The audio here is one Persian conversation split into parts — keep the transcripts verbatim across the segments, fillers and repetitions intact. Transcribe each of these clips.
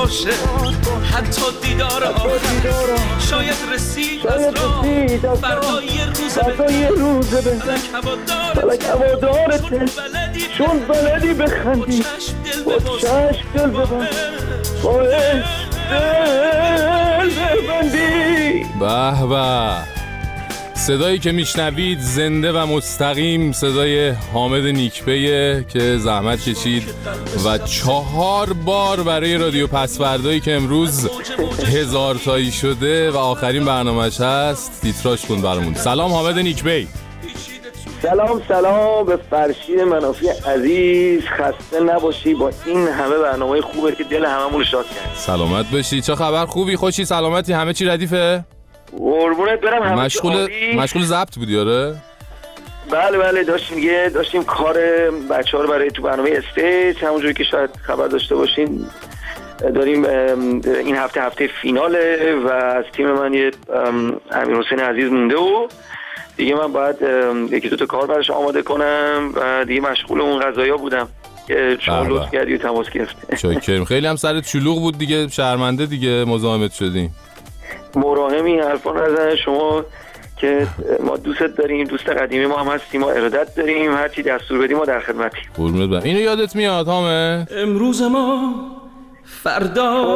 باشه حتی دیدار آخر شاید رسید از راه فردا یه روز بهتر فلک هوادارته چون بلدی بخندی با چشم دل ببند با عشق دل ببندی. به به، صدایی که میشنوید زنده و مستقیم صدای حامد نیکپیه که زحمت کشید و چهار بار برای رادیو پسوردایی که امروز هزار تایی شده و آخرین برنامه‌اش هست تیتراژ کن برامون. سلام حامد نیکپی. سلام سلام به فرشید منافی عزیز، خسته نباشی با این همه برنامه خوبه که دل هممون رو شاد کرد. سلامت باشی. چه خبر؟ خوبی؟ خوشی؟ سلامتی؟ همه چی ردیفه؟ قربونت برم. همه مشغول مشغول ضبط بودی؟ آره بله بله داشتیم دیگه داشتیم کار بچه‌ها رو برای تو برنامه استیج، همونجوری که شاید خبر داشته باشین داریم این هفته هفته فیناله و از تیم من یه امیرحسین عزیز مونده و دیگه من باید یکی دو تا کار براش آماده کنم و دیگه مشغول اون قضایا بودم که شما لطف کردی و تماس گرفتی. شکرم. خیلی هم سرت شلوغ بود دیگه، شرمنده دیگه مزاحمت شدیم. مراهمی حرفا نزن شما که ما دوستت داریم، دوست قدیمی ما هم هستیم، ما ارادت داریم، هر چی دستور بدیم ما در خدمتیم. قربونت برم. اینو یادت میاد حامد؟ امروز ما فردا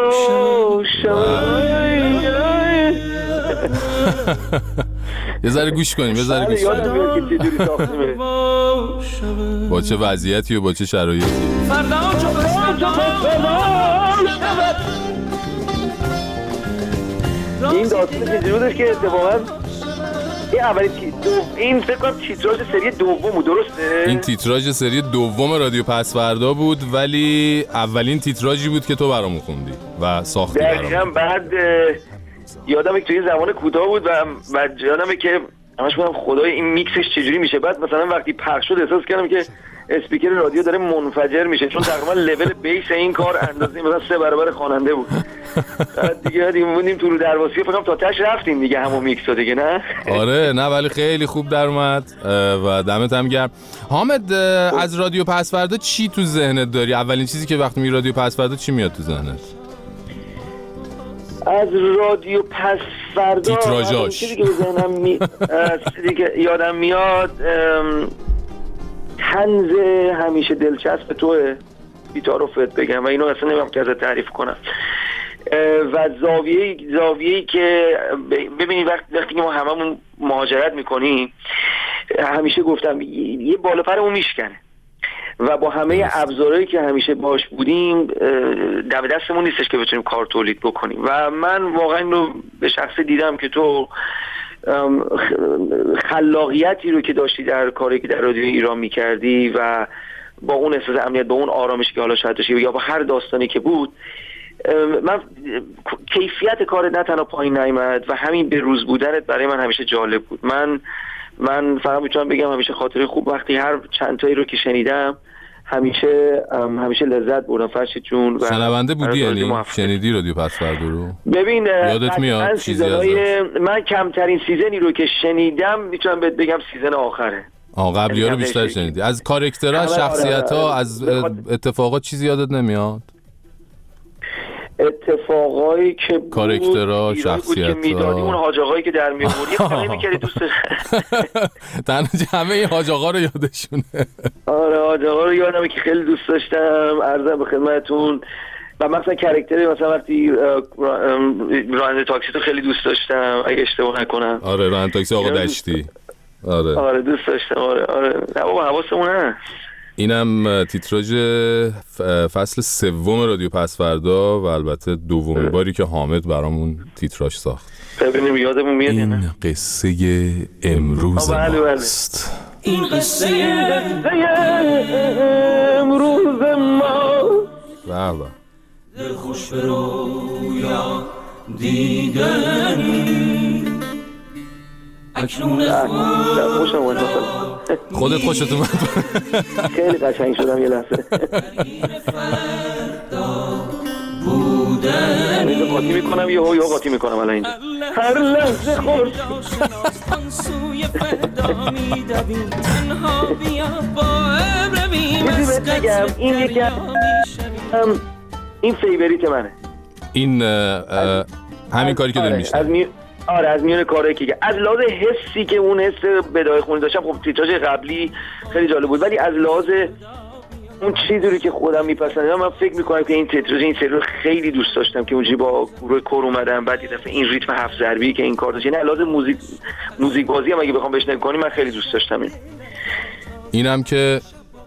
یه ذره گوش کنیم، یه ذره گوش کنیم. با چه وضعیتی و با چه شرایطی فردا این داستان که جوردش که اتفاقا این اولی این فکر کنم تیتراژ سری دوم بود، درسته؟ این تیتراژ سری دوم رادیو پسوردا بود ولی اولین تیتراژی بود که تو برامون خوندی و ساختی برامون. دقیقاً. بعد یادمه که توی زمان کوتاه بود و بعد یادمه که همش گفتم خدای این میکسش چجوری میشه. بعد مثلا وقتی پخش شد احساس کردم که اسپیکر رادیو داره منفجر میشه چون تقریبا لول بیس این کار اندازه مثلا سه برابر خواننده بود. بعد دیگه دیگه موندیم تو رو درواسی، فکر کنم تا تاش رفتیم دیگه همون میکس رو دیگه. نه آره نه ولی خیلی خوب در اومد و دمت هم گرم. حامد از رادیو پسوردا چی تو ذهنت داری؟ اولین چیزی که وقتی می رادیو پسوردا چی میاد تو ذهنت؟ از رادیو پسوردا تیتراژاش چیزی که ذهنم می چیزی که یادم میاد طنز همیشه دلچسب توه، بی‌تعارفت بگم و اینو اصلا نمی‌خوام که ازت تعریف کنم و زاویه زاویه‌ای که ببینید وقتی وقتی ما هممون مهاجرت میکنیم همیشه گفتم یه بالا پرمون میشکنه و با همه ابزارهایی که همیشه باش بودیم دم دستمون نیستش که بتونیم کار تولید بکنیم و من واقعا اینو به شخص دیدم که تو خلاقیتی رو که داشتی در کاری که در رادیو ایران میکردی و با اون احساس امنیت، با اون آرامش که حالا شاید داشتی یا با هر داستانی که بود، من کیفیت کار نه تنها پایین نیامد و همین به روز بودنت برای من همیشه جالب بود. من من فقط میتونم بگم همیشه خاطره خوب وقتی هر چند تایی رو که شنیدم همیشه همیشه لذت بردم. فرشید جون شنونده بودی یعنی شنیدی رادیو پسوردا رو؟ ببین یادت میاد چیزی ازش؟ من کمترین سیزنی رو که شنیدم میتونم بهت بگم سیزن آخره. آه قبلی‌ها رو بیشتر شنیدی. از کاراکترها، از شخصیت‌ها، از اتفاقات چیزی یادت نمیاد؟ اتفاقایی که کاراکترها، شخصیت‌ها، اون حاج آقایی که در می‌آوردی خیلی می‌کردی دوست تنها همه این حاج آقا رو یادشونه. آره حاج آقا رو یادمه که خیلی دوست داشتم، عرضم به خدمتتون. و مثلا کاراکتر مثلا وقتی راننده تاکسی تو خیلی دوست داشتم اگه اشتباه نکنم. آره راننده تاکسی آقا دشتی. آره آره دوست داشتم. آره آره نه بابا حواسمون هست. اینم تیتراژ فصل سوم رادیو پسوردا و البته دومین باری که حامد برامون تیتراژ ساخت. ببینیم یادمون میاد این نه؟ قصه امروز ماست. این قصه امروز ماست. بابا دل خوش به رویا دیدن اکنون خوشم اومد. خودت خوشت اومد؟ خیلی قشنگ شدم یه لحظه. بودن قاطی میکنم یه هو یا قاطی میکنم الان اینجا هر لحظه خورد سوی فردا میدویم تنها بیا با ابر بیم این یکی این فیوریت منه. این همین کاری که داری میشه از می... آره از میون کارهایی که از لحاظ حسی که اون حس بدای خونی داشتم، خب تیتراژ قبلی خیلی جالب بود، ولی از لحاظ اون چیزی که خودم میپسندم من فکر میکنم که این تیتراژ این سری رو خیلی دوست داشتم که اونجوری با گروه کور اومدم، بعد یه دفعه این ریتم هفت ضربی که این کار داشت، یعنی از لحاظ موزیک موزیک بازی هم اگه بخوام بشنوم کنی من خیلی دوست داشتم. این اینم که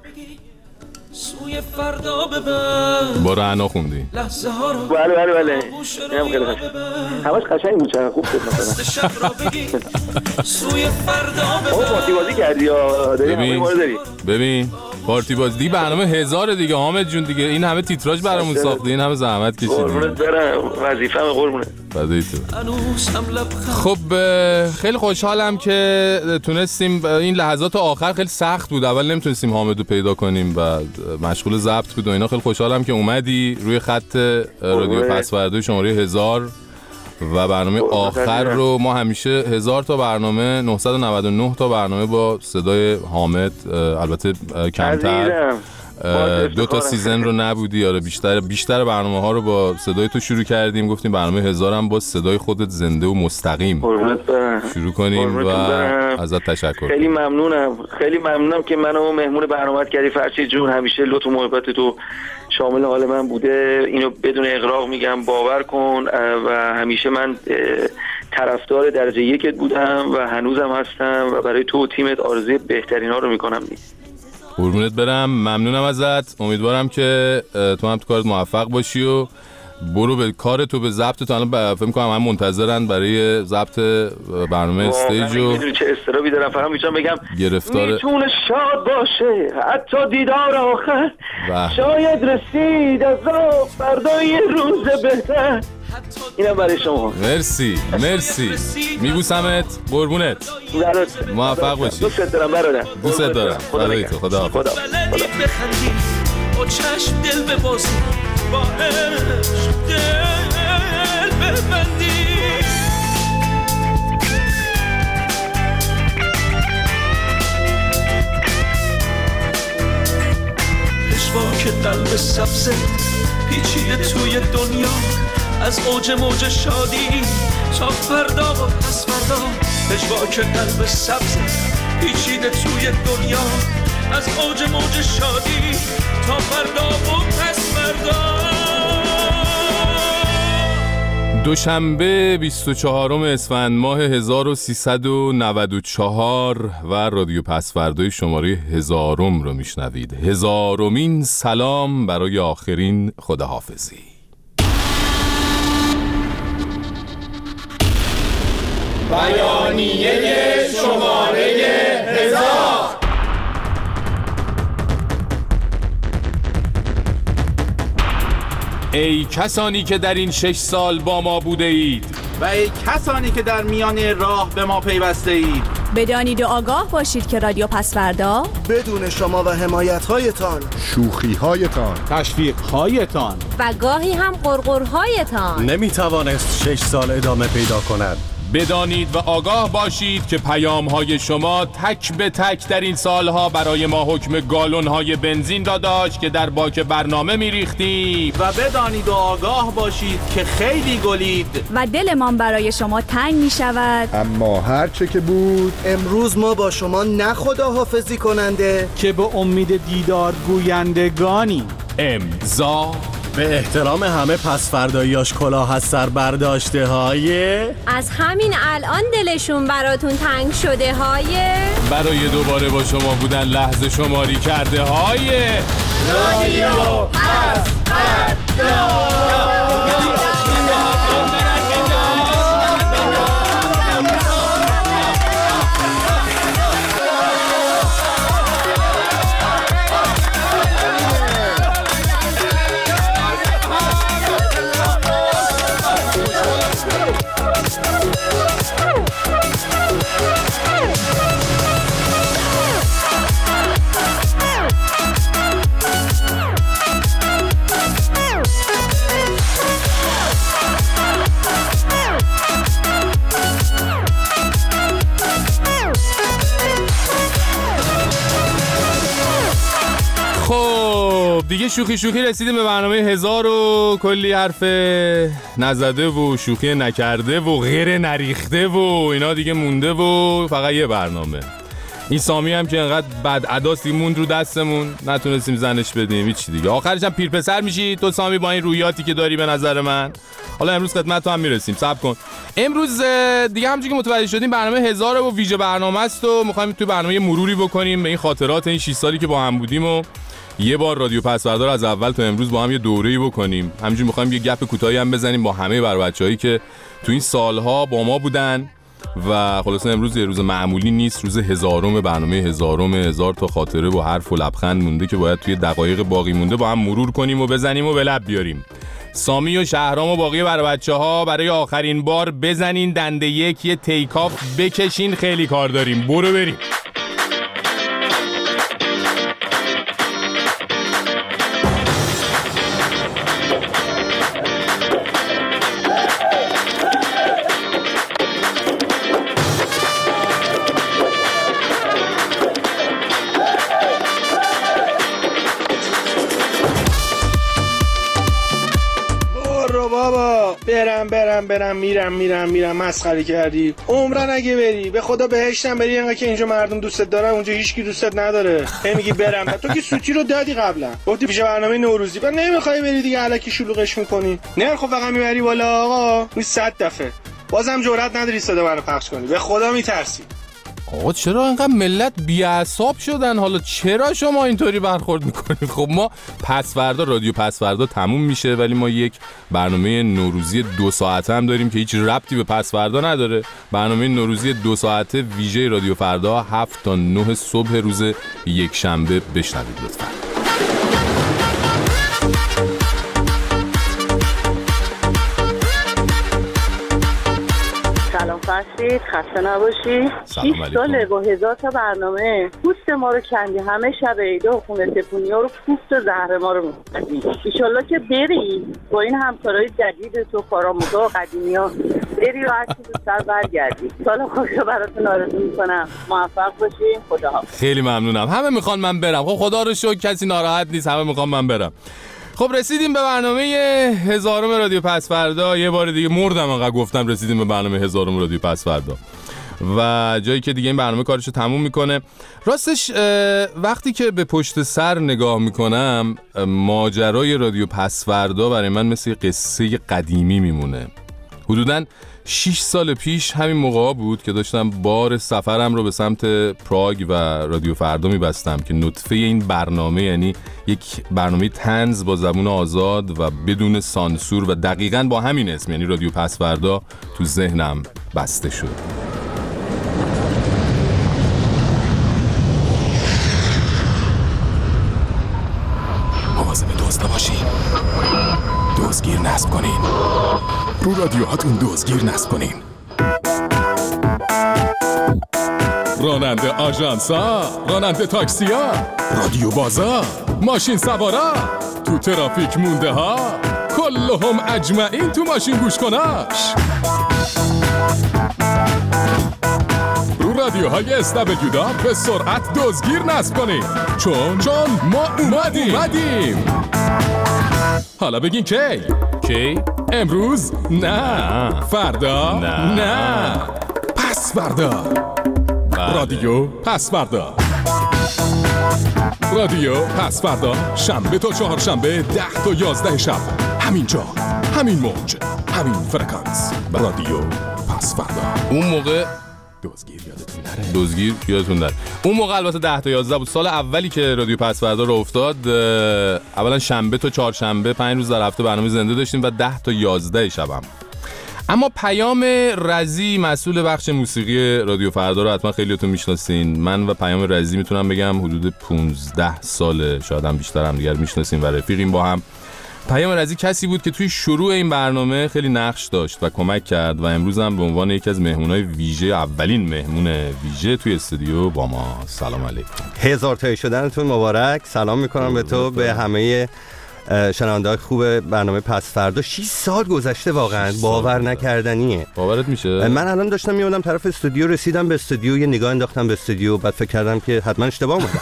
سوی فردا ببر با رعنا خوندی. لحظه ها رو بله بله بله اینم خیلی قشنگ، همش قشنگ بود، چقدر خوب شد مثلا. سوی فردا او ببر پارتی بازی کردی یا داری همه ما رو داری؟ ببین پارتی بازی دی برنامه هزار دیگه حامد جون دیگه، این همه تیتراژ برامون ساختی، این همه زحمت کشیدی. قربونت برم، وظیفه‌م قربونت. فدای تو. خب خیلی خوشحالم که تونستیم، این لحظات آخر خیلی سخت بود، اول نمیتونستیم حامدو پیدا کنیم و مشغول ضبط بود و اینا، خیلی خوشحالم که اومدی روی خط رادیو پسوردوی شماره هزار و برنامه آخر رو ما همیشه هزار تا برنامه، نهصد و نود و نه تا برنامه با صدای حامد، البته کمتر دو تا سیزن رو نبودی، آره بیشتر بیشتر برنامه ها رو با صدای تو شروع کردیم، گفتیم برنامه هزار هم با صدای خودت زنده و مستقیم شروع کنیم و ازت تشکر. خیلی ممنونم، خیلی ممنونم که منو مهمون برنامه‌ات کردی فرشید جون، همیشه لطف و محبت تو شامل حال من بوده، اینو بدون اغراق میگم، باور کن، و همیشه من طرفدار درجه یکت بودم و هنوزم هستم و برای تو و تیمت آرزوی بهترین ها رو میکنم. قربونت برم، ممنونم ازت، امیدوارم که تو هم تو کارت موفق باشی و برو به کار تو، به ضبط تو. الان فکر می‌کنم هم منتظرن برای ضبط برنامه استیج و میدونی چه استرابی دارم، فقط میتونم بگم گرفتار میتونه شاد باشه حتی دیدار آخر، شاید رسید از فردای روز بهتر. اینم برای شما. مرسی مرسی، میبوسمت، قربونت، موفق باشی. دوست دارم برادر، دوست دارم، خدای تو، خدا حافظ. خدا بخندی با چشم دل ببازی، با عشق دل ببندی. پشواک قلب سبزه پیچیده توی دنیا، از اوج موج شادی تا فردا و پس فردا. پشواک قلب سبزه پیچیده توی دنیا، از اوج موج شادی تا فردا و پس فردا. دوشنبه بیست و چهارم اسفند ماه هزار و سیصد و نود و چهار و رادیو پسوردوی شماره هزارم رو میشنوید. هزارمین سلام برای آخرین خداحافظی. بیانیه شماره هزار. ای کسانی که در این شش سال با ما بوده اید و ای کسانی که در میان راه به ما پیوسته اید، بدانید و آگاه باشید که رادیو پسوردا بدون شما و حمایت‌هایتان، شوخی‌هایتان، تشویق‌هایتان و گاهی هم غرغرهایتان نمیتوانست شش سال ادامه پیدا کند. بدانید و آگاه باشید که پیام‌های شما تک به تک در این سالها برای ما حکم گالون‌های بنزین را داشت که در باک برنامه می‌ریختیم. و بدانید و آگاه باشید که خیلی گلید و دلمان برای شما تنگ می‌شود، اما هر چه که بود امروز ما با شما نه خداحافظی کننده که به امید دیدار گویندگانی. امضا به احترام همه پسفرداییاش کلاه از سر برداشته های از همین الان دلشون براتون تنگ شده های برای دوباره با شما بودن لحظه شماری کرده های رادیو پسوردا. خب خب دیگه شوخی شوخی رسیدیم به برنامه هزار و کلی حرف نزده و شوخی نکرده و غیر نریخته و اینا دیگه مونده و فقط یه برنامه. این سامی هم که انقدر بد عداسی موند رو دستمون نتونستیم زنش بدیم هیچ دیگه. آخرش هم پیر پسر میشی تو سامی با این رویاتی که داری به نظر من. حالا امروز خدمت تو هم میرسیم، صبر کن. امروز دیگه همونجوری که متوجه شدیم برنامه هزار و ویژه برنامه است و می‌خوایم توی برنامه مروری بکنیم به این خاطرات این شش سالی که با هم بودیم و یه بار رادیو پسوردار از اول تا امروز با هم یه دوره‌ای بکنیم. همینجوری می‌خوایم یه گپ کوتاهی هم بزنیم با همه بر بچه‌هایی که تو این سال‌ها با ما بودن و خلاصه امروز یه روز معمولی نیست، روز هزارم برنامه هزارم، هزار تا خاطره و حرف و لبخند مونده که باید توی دقایق باقی مونده با هم مرور کنیم و بزنیم و به لب بیاریم. سامی و شهرام و باقی برای بچه‌ها برای آخرین بار بزنین دنده یک، یه تیکاف بکشین، خیلی کار داریم، برو بریم. برم برم برم میرم میرم میرم مسخره کردی. عمرن اگه بری به خدا بهشتم بری، انقدر که اینجا مردم دوستت دارن اونجا هیچکی دوستت نداره. هی میگی برم، تو که سوتی رو دادی قبلا، گفتی پیش برنامه نوروزی، بعد نمیخوای بری دیگه، الکی شلوغش میکنی. نه خب فقط میبری بالا آقا، این صد دفعه بازم جرئت نداری صدا منو پخش کنی، به خدا میترسی. آقا چرا اینقدر ملت بی‌اعصاب شدن؟ حالا چرا شما اینطوری برخورد میکنید؟ خب ما پسوردا رادیو پسوردا تموم میشه ولی ما یک برنامه نوروزی دو ساعته هم داریم که هیچ ربطی به پسوردا نداره. برنامه نوروزی دو ساعته ویژه رادیو فردا هفت تا نه صبح روز یک شنبه بشنوید لطفاً. سلام فرشید، خسته نباشی. شیش ساله با هزار تا برنامه پوست ما رو کندی، همه شب عیده و خونه تپونی ها رو پوست زهر ما رو می‌کندی. ایشالله که بری با این همکارای جدید تو کارآموزا و قدیمی ها بری و هرچی زودتر برگردی. سال خوش رو براتون آرزو میکنم، موفق باشین. خداحافظ. خیلی ممنونم. همه میخوان من برم. خب خدا رو شکر کسی ناراحت نیست، همه میخوان من برم. خب رسیدیم به برنامه هزارم رادیو پسوردا. یه بار دیگه مردم انقدر گفتم رسیدیم به برنامه هزارم رادیو پسوردا و جایی که دیگه این برنامه کارشو تموم میکنه. راستش وقتی که به پشت سر نگاه میکنم ماجرای رادیو پسوردا برای من مثل قصه قدیمی میمونه. حدوداً شش سال پیش همین موقع بود که داشتم بار سفرم رو به سمت پراگ و رادیو فردا میبستم که نطفه این برنامه، یعنی یک برنامه طنز با زبون آزاد و بدون سانسور و دقیقاً با همین اسم، یعنی رادیو پسوردا، تو ذهنم بسته شد. مواظب دوست باشین، دزدگیر نصب کنین، رو رادیوهاتون دزدگیر نصب کنین. راننده آژانسا، راننده تاکسیا، رادیو بازا، ماشین سوارا، تو ترافیک مونده ها، کلهم اجمعین تو ماشین گوش کناش. رو رادیوهای اس دبلیو دا به سرعت دزدگیر نصب کنین، چون چون ما اومدیم, اومدیم. حالا بگین کی؟ کی؟ امروز؟ نه. فردا؟ نه. نه. پس فردا. رادیو پس فردا. رادیو پس فردا شنبه تا چهارشنبه ده تا یازده شب، همینجا، همین موج، همین فرکانس. رادیو پس فردا. اون موقع دزدگیر یادتون نره. دزدگیر یادتون نره. اون موقع البته ده تا یازده بود. سال اولی که رادیو پسوردا رو افتاد، اولا شنبه تا چهارشنبه پنج روز در هفته برنامه زنده داشتیم و ده تا یازده شبم. اما پیام رزی مسئول بخش موسیقی رادیو فردا رو حتما خیلیاتون میشناسین. من و پیام رزی میتونم بگم حدود پانزده ساله، شاید هم بیشتر هم دیگر میشناسین و رفیقیم با هم. پیام رزی کسی بود که توی شروع این برنامه خیلی نقش داشت و کمک کرد و امروز هم به عنوان یکی از مهمونای ویژه، اولین مهمون ویژه توی استودیو با ما. سلام علیکم. هزار تایی شدنتون مبارک. سلام میکنم به تو، به همه شنونده خوب برنامه پس فردا. شش سال گذشته، واقعا باور نکردنیه. باورت میشه؟ من الان داشتم میومدم طرف استودیو، رسیدم به استودیو، یه نگاه انداختم به استودیو، بعد فکر کردم که حتما اشتباه اومدم.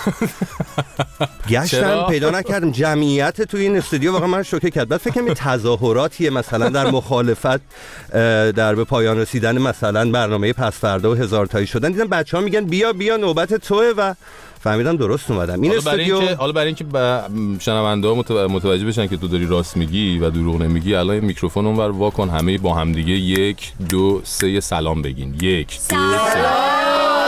گشتم پیدا نکردم. جمعیت توی این استودیو واقعا من شوکه کرد. بعد فکر کنم تظاهراتیه مثلا در مخالفت در به پایان رسیدن مثلا برنامه پس فردا و هزار تایی شدن. دیدم بچه‌ها میگن بیا بیا نوبت توئه و فهمیدم درست اومدم. این استودیو حالا برای اینکه شنونده‌ها متوجه بشن که تو داری راست میگی و دروغ نمیگی، الان میکروفون اونور وا کن، همه با هم دیگه یک دو سه سلام بگین. یک دو سه.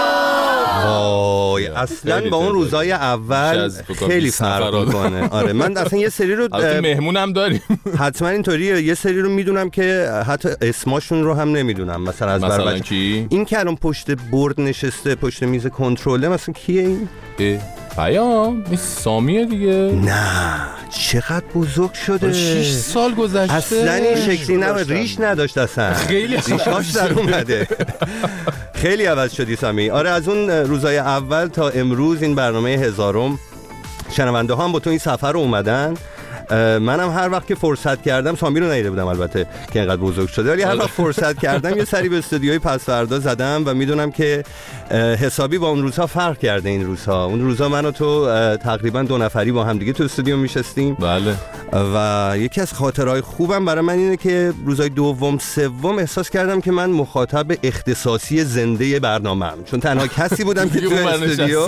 وای اصلا با اون روزای اول خیلی فرق میکنه. آره من اصلا یه سری رو مهمونم داریم حتما اینطوریه، یه سری رو میدونم که حتی اسمشون رو هم نمیدونم. مثلا از مثلا کی؟ این که الان پشت برد نشسته، پشت میز کنترله، مثلا کیه این؟ پیام این سامیه دیگه. نه چقدر بزرگ شده، شش سال گذشته. اصلا این شکلی نبود، ریش نداشت اصلا، خیلی ریشاش در اومده. خیلی عوض شدی سامی. آره از اون روزای اول تا امروز این برنامه هزارم شنونده ها هم با تو این سفر رو اومدن. منم هر وقت که فرصت کردم، سامی رو ندیده بودم البته که اینقدر بزرگ شده، ولی هر وقت فرصت کردم یه سری به استودیوی پس فردا زدم و میدونم که حسابی با اون روزها فرق کرده. این روزها اون روزها من و تو تقریبا دو نفری با هم دیگه تو استودیو میشستیم. بله. و یکی از خاطرهای خوبم برای من اینه که روزهای دوم سوم احساس کردم که من مخاطب اختصاصی زنده برنامه‌ام، چون تنها کسی بودم که تو استودیو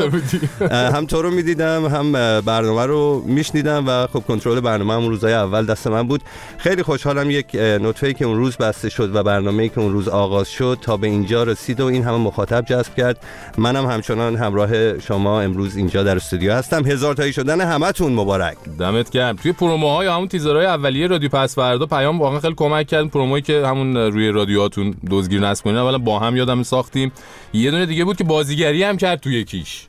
هم تو رو میدیدم هم برنامه رو میشنیدم و خب کنترل برنامه هم روزهای اول دست من بود. خیلی خوشحالم یک نطفه‌ای که اون روز بسته شد و برنامه‌ای که اون روز آغاز شد تا به اینجا رسید و این همه مخاطب جذب کرد. منم همچنان همراه شما امروز اینجا در استودیو هستم. هزار تایی شدن همتون مبارک. دمت گرم. توی پروموهای همون تیزرهای اولیه رادیو پس فردا پیام واقعا خیلی کمک کرد. پرومویی که همون روی رادیوهاتون دزدگیر نصب کنین اولا با هم یادم ساختیم. یه دونه دیگه بود که بازیگری هم کرد توی یکیش.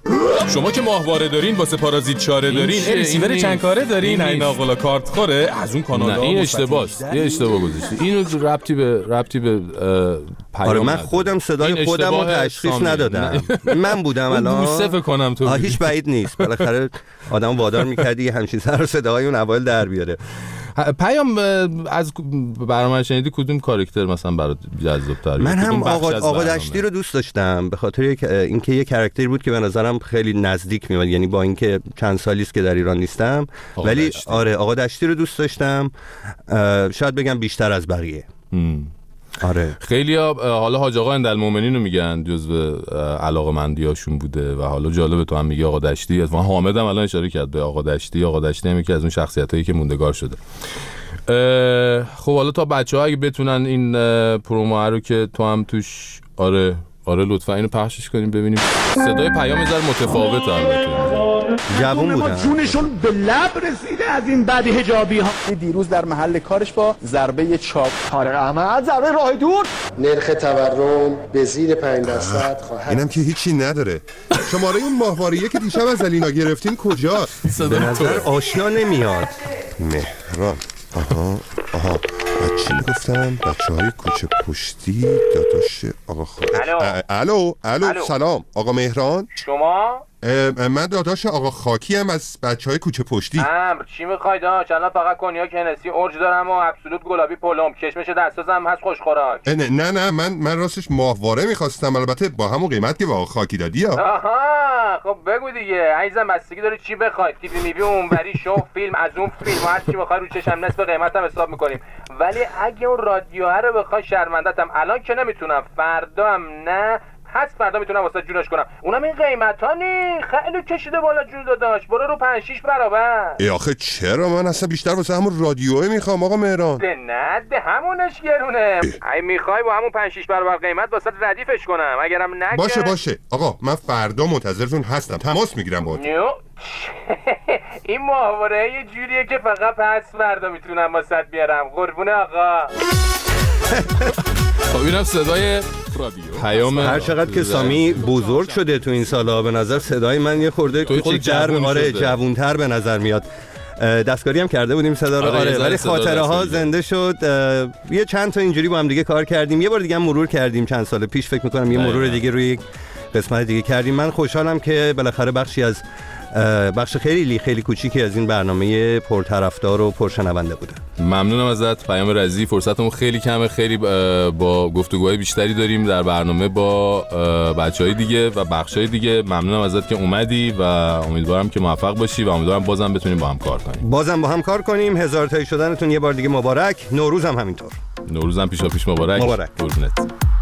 شما که ماهواره دارین واسه پارازیت چاره دارین، ریسیور چند کاره دارین، این ناقلا کارت خوره از اون کانال. نه این اشتباهه، یه اشتباه گذاشتی. اینو ربطی به ربطی به پیام. آره من خودم صدای خودم رو تشخیص ندادم. من بودم الان بوسه فکر کنم تو. هیچ بعید نیست، بالاخره آدم وادار می‌کردی همین سر صداهای اون اول در بیاره. پیام از برنامه شنیدی کدوم کاراکتر مثلا برات جذاب‌تر؟ من هم آقا آقا دشتی رو دوست داشتم به خاطر اینکه یه کاراکتری بود که به نظرم خیلی نزدیک میاد، یعنی با اینکه چند سالی است که در ایران نیستم ولی دشتی. آره آقا دشتی رو دوست داشتم، شاید بگم بیشتر از بقیه. م. آره خیلی ها حالا حاج آقا اندالمومنین رو میگن جزو علاقه‌مندیاشون بوده و حالا جالبه تو هم میگی آقا دشتی. از من حامد هم الان اشاره کرد به آقا دشتی. آقا دشتی هم یکی از اون شخصیتایی که موندگار شده. خب حالا تا بچه‌ها اگه بتونن این پرومو رو که تو هم توش آره آره لطفا اینو پخشش کنیم ببینیم. صدای پیام یه ذره متفاوته البته. جوون بودن. جونشون به لب رسیده از این بعد حجابی ها. دیروز در محل کارش با ضربه چاپ طارق احمد ضربه راه دور. نرخ تورم به زیر پنج درصد خواهد. اینم که هیچی نداره. شماره اون ماهواریه که دیشب از علینا گرفتین کجاست؟ به نظر آشنا نمیاد. مهران. آها آها چی میگفتم؟ بچه های کوچه پشتی داداش آقا خواهد. الو الو سلام آقا مهران. شما؟ من داداش آقا خاکی هم از بچه های کوچه پشتی. امر چی میخوای داش؟ الان فقط کنیاک هنسی اورج دارم و ابسولوت گلابی پلم، کشمش دستازم هست خوشخوراک. نه نه نه من من راستش ماهواره میخواستم، البته با همون قیمت که آقا خاکی دادی ها. آها خب بگو دیگه عزیزم، بستگی داره چی بخوای. تیوی میوی اونوری شو فیلم از اون فیلم هر چی بخوای رو چشم نصف قیمتم حساب میکنیم. ولی اگه اون رادیو رو بخوای شرمندتم الان که نمیتونم، فردا هم نه، هست فردا میتونم واسه جونش کنم. اونم این قیمت ها نی خیلی کشیده بالا جون داداش، برو رو پنج شیش برابر. ای آخه چرا؟ من اصلا بیشتر واسه همون رادیوه میخوام آقا مهران. ده نه ده همونش گرونه. ای میخوای با همون پنج شیش برابر قیمت واسه ردیفش کنم، اگرم نه باشه باشه آقا من فردا منتظرتون هستم، تماس میگیرم باهات. این ماهواره یه جوریه که فقط پس فردا میتونم واسه بیارم. قربونه آقا. خب اینم صدای رادیو پیام. هر چقدر که سامی بزرگ شده تو این سالا به نظر صدای من یه خورده خودتر آره جوان‌تر به نظر میاد. دستکاری هم کرده بودیم صدا رو آره ولی خاطره ها زنده شد. یه چند تا اینجوری با هم دیگه کار کردیم، یه بار دیگه هم مرور کردیم چند سال پیش فکر می‌کنم یه مرور دیگه روی یک قسمت دیگه کردیم. من خوشحالم که بالاخره بخشی از بخش خیلی خیلی کوچیکی از این برنامه پرطرفدار و پرشنونده بوده. ممنونم ازت پیام رضی. فرصتمون خیلی کمه، خیلی با گفتگوهای بیشتری داریم در برنامه با بچهای دیگه و بخشای دیگه. ممنونم ازت که اومدی و امیدوارم که موفق باشی و امیدوارم بازم بتونیم با هم کار کنیم. بازم با هم کار کنیم. هزار تایی شدنتون یه بار دیگه مبارک. نوروز هم همینطور. نوروز هم پیشا پیش مبارک. مبارک. قربونت.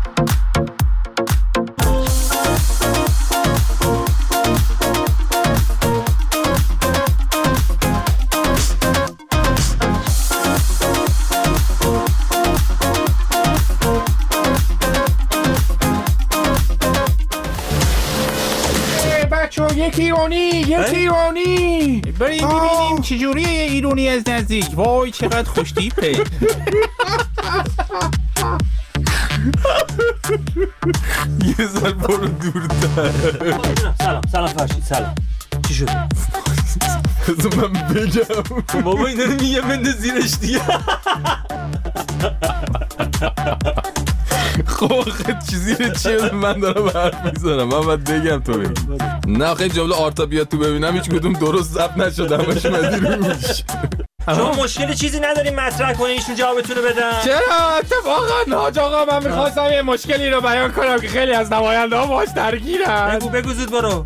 یک ایرانی یک ایرانی بریم ببینیم چجوری ایرانی از نزدیک. وای چقدر خوشتیپه. یه سال برو دورتر. سلام سلام فرشید سلام. چی شد؟ بذار من بگم. بابا این داره میگه بنده زیرش دیگه. خب آخه چیزی رو چیه من دارم حرف میزنم، من باید بگم تو بگی. نه آخه جمله آرتا بیاد تو ببینم هیچ کدوم درست ضبط نشده، همش مدی روش. شما مشکل چیزی نداریم مطرح کنین ایشون جوابتونو بدن؟ چرا اتفاقا حاج آقا من میخواستم یه مشکلی رو بیان کنم که خیلی از نماینده ها باهاش درگیرن. بگو بگو زود برو.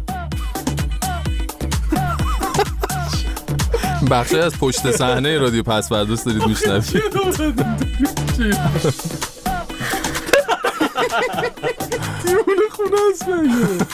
بخشی از پشت صحنه رادیو پسوردوست دارید میشنوید. دیونه خونه است مگه.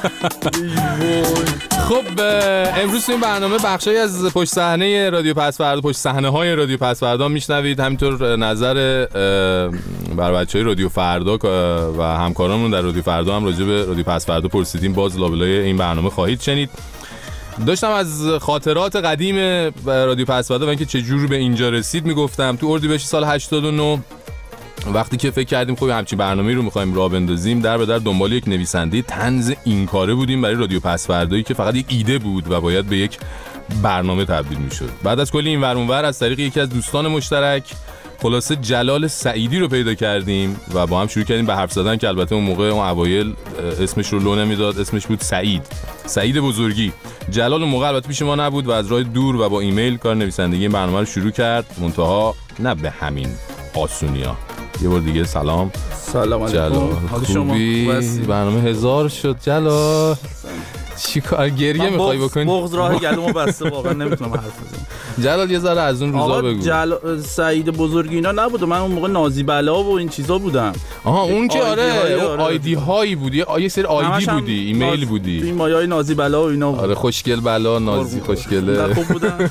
خب امروز این برنامه بخشی از پشت صحنه رادیو پسوردا، پشت صحنه های رادیو پسوردا میشنوید. همینطور نظر بر بچهای رادیو فردا و همکارانمون در رادیو فردا هم راجع به رادیو پسوردا پرسیدیم، باز لابلای این برنامه خواهید شنید. داشتم از خاطرات قدیم رادیو پسوردا و اینکه چه جور به اینجا رسید میگفتم. تو اردیبهشت سال هشتاد و نه وقتی که فکر کردیم خب همچین برنامه‌ای رو می‌خوایم راه بندازیم، در به در دنبال یک نویسنده طنز این کاره بودیم برای رادیو پسوردایی که فقط یک ایده بود و باید به یک برنامه تبدیل می‌شد. بعد از کلی این ور اون ور از طریق یکی از دوستان مشترک خلاصه جلال سعیدی رو پیدا کردیم و با هم شروع کردیم به حرف زدن که البته اون موقع اون اوایل اسمش رو لو نمیداد، اسمش بود سعید سعید بزرگی. جلال اون موقع البته پیش ما نبود و از راه دور و با ایمیل کار نویسندگی این برنامه رو شروع کرد، منتها نه به همین آسونیا. یه بار دیگه سلام. سلام علیکم. حال شما خوبی؟ برنامه هزار شد جلال. چی کار گریه میخوای بکنی؟ بغض راه گلومو بسته واقعا نمیتونم حرف بزنم. جلال یه ذره از اون روزا بگو. جل... سعید بزرگی اینا نبود، من اون موقع نازی بلا و این چیزا بودم. آها اون که آره آیدی هایی بودی، یه سری آیدی بودی، ایمیل بودی. این مایای نازی بلا و اینا بود. آره خوشگل بلا نازی خوشگله. خوب بودن.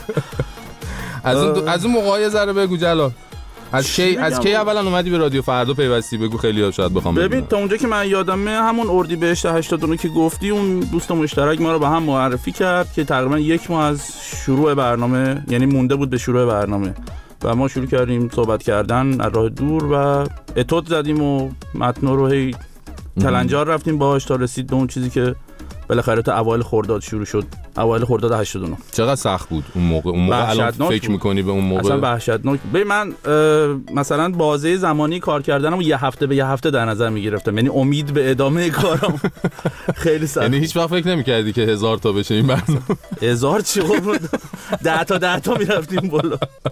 از اون از اون موقع یه ذره بگو جلال. از کی از کی اولا اومدی به رادیو فردا پیوستی؟ بگو خیلی‌ها شاید بخوام ببین. ببین تا اونجا که من یادمه همون اردیبهشت هشتاد و نه که گفتی اون دوست مشترک ما رو به هم معرفی کرد که تقریبا یک ماه از شروع برنامه، یعنی مونده بود به شروع برنامه و ما شروع کردیم صحبت کردن از راه دور و اتود زدیم و متن رو هی کلنجار رفتیم باهاش تا رسید به اون چیزی که بالاخره تا اوایل خرداد شروع شد. اوایل خرداد هشتاد و نه. چقدر سخت بود اون موقع؟ اون موقع الان فکر می‌کنی به اون موقع؟ اصلا وحشتناک. ببین من مثلا بازه زمانی کار کردنم یه هفته به یه هفته در نظر می‌گرفتم، یعنی امید به ادامه کارم خیلی سخت. یعنی هیچ وقت فکر نمی‌کردی که هزار تا بشه این برنامه؟ هزار چی بود؟ ده تا ده تا می‌رفتیم بالا.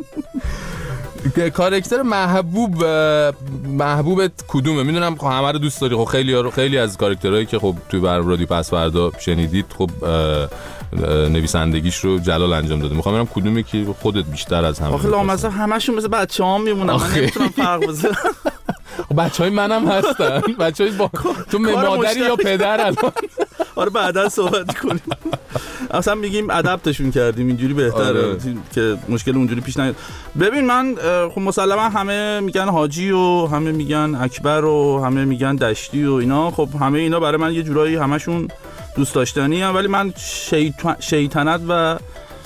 کاراکتر محبوب محبوبت کدومه؟ میدونم خب همه رو دوست داری، خب خیلی خیلی از کاراکترهایی که خب توی رادیو پسوردا شنیدید خب نویسندگیش رو جلال انجام داده. میخوام ببینم کدومی که خودت بیشتر از همه. آخه لامصب همشون مثل بچه‌ام میمونن، من نمیتونم فرق بزنم. بچهای منم هستن. بچهای با تو مادری یا پدر الان. آره بعدا صحبت کنیم. اصلا میگیم ادپتشون کردیم اینجوری بهتره. آره. که مشکل اونجوری پیش نیاد. ببین من خب مسلما همه میگن حاجی و همه میگن اکبر و همه میگن دشتی و اینا، خب همه اینا برای من یه جورایی همشون دوست داشتنی هم، ولی من شیطان شیطنت و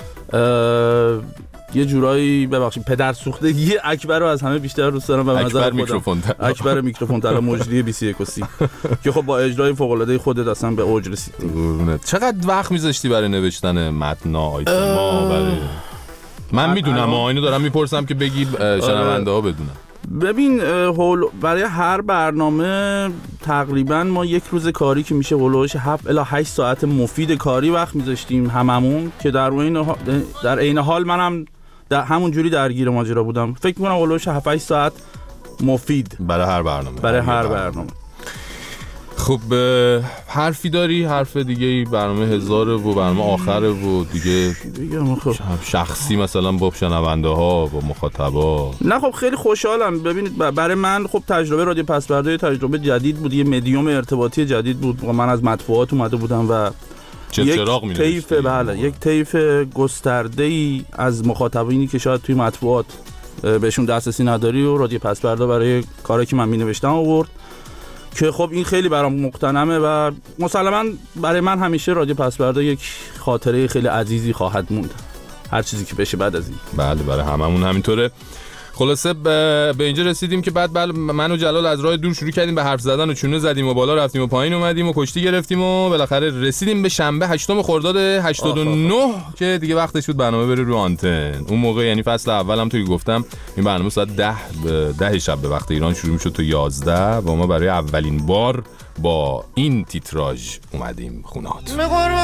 یه جورایی ببخشید پدر سوختگی اکبر رو از همه بیشتر دوست دارم و به نظر خودم میکروفون تر. اکبر میکروفون تر مجری بیست و یک و سی که خب با اجرای فوق العاده خودت اصلا به اوج رسید. چقدر وقت میذاشتی برای نوشتن متن آیتما؟ برای من میدونم، اینو دارم میپرسم که بگی شنونده ها بدونن. ببین هول برای هر برنامه تقریبا ما یک روز کاری که میشه هولوش هفت الی هشت ساعت مفید کاری وقت میذاشتیم هممون، که در این در عین حال منم در همون جوری درگیر ماجرا بودم. فکر می‌کنم هولوش هفت هشت ساعت مفید برای هر برنامه برای هر برنامه. خب حرفی داری؟ حرف دیگه ای؟ برنامه هزاره و برنامه آخره و دیگه شخصی مثلا با شنونده ها با مخاطبا؟ نه خب خیلی خوشحالم. ببینید برای من خب تجربه رادیو پسوردا تجربه جدید بود، یه مدیوم ارتباطی جدید بود. من از مطبوعات اومده بودم و یک طیف بله یک طیف گسترده‌ای از مخاطبینی که شاید توی مطبوعات بهشون دسترسی نداری و رادیو پسوردا برای کاری که من می‌نوشتم آورد، که خب این خیلی برام مقتنمه و مسلماً برای من همیشه رادیو پسوردا یک خاطره خیلی عزیزی خواهد موند، هر چیزی که بشه بعد از این. بله برای هممون همینطوره. خلاصه به اینجا رسیدیم که بعد بله من و جلال از راه دور شروع کردیم به حرف زدن و چونه زدیم و بالا رفتیم و پایین اومدیم و کشتی گرفتیم و بالاخره رسیدیم به شنبه هشتم خرداد هشتاد و نه که دیگه وقتش بود برنامه بره رو آنتن. اون موقع یعنی فصل اولم توی گفتم این برنامه ساعت ده ده شب به وقت ایران شروع میشد تا یازده و ما برای اولین بار با این تیتراژ اومدیم خونه‌هات.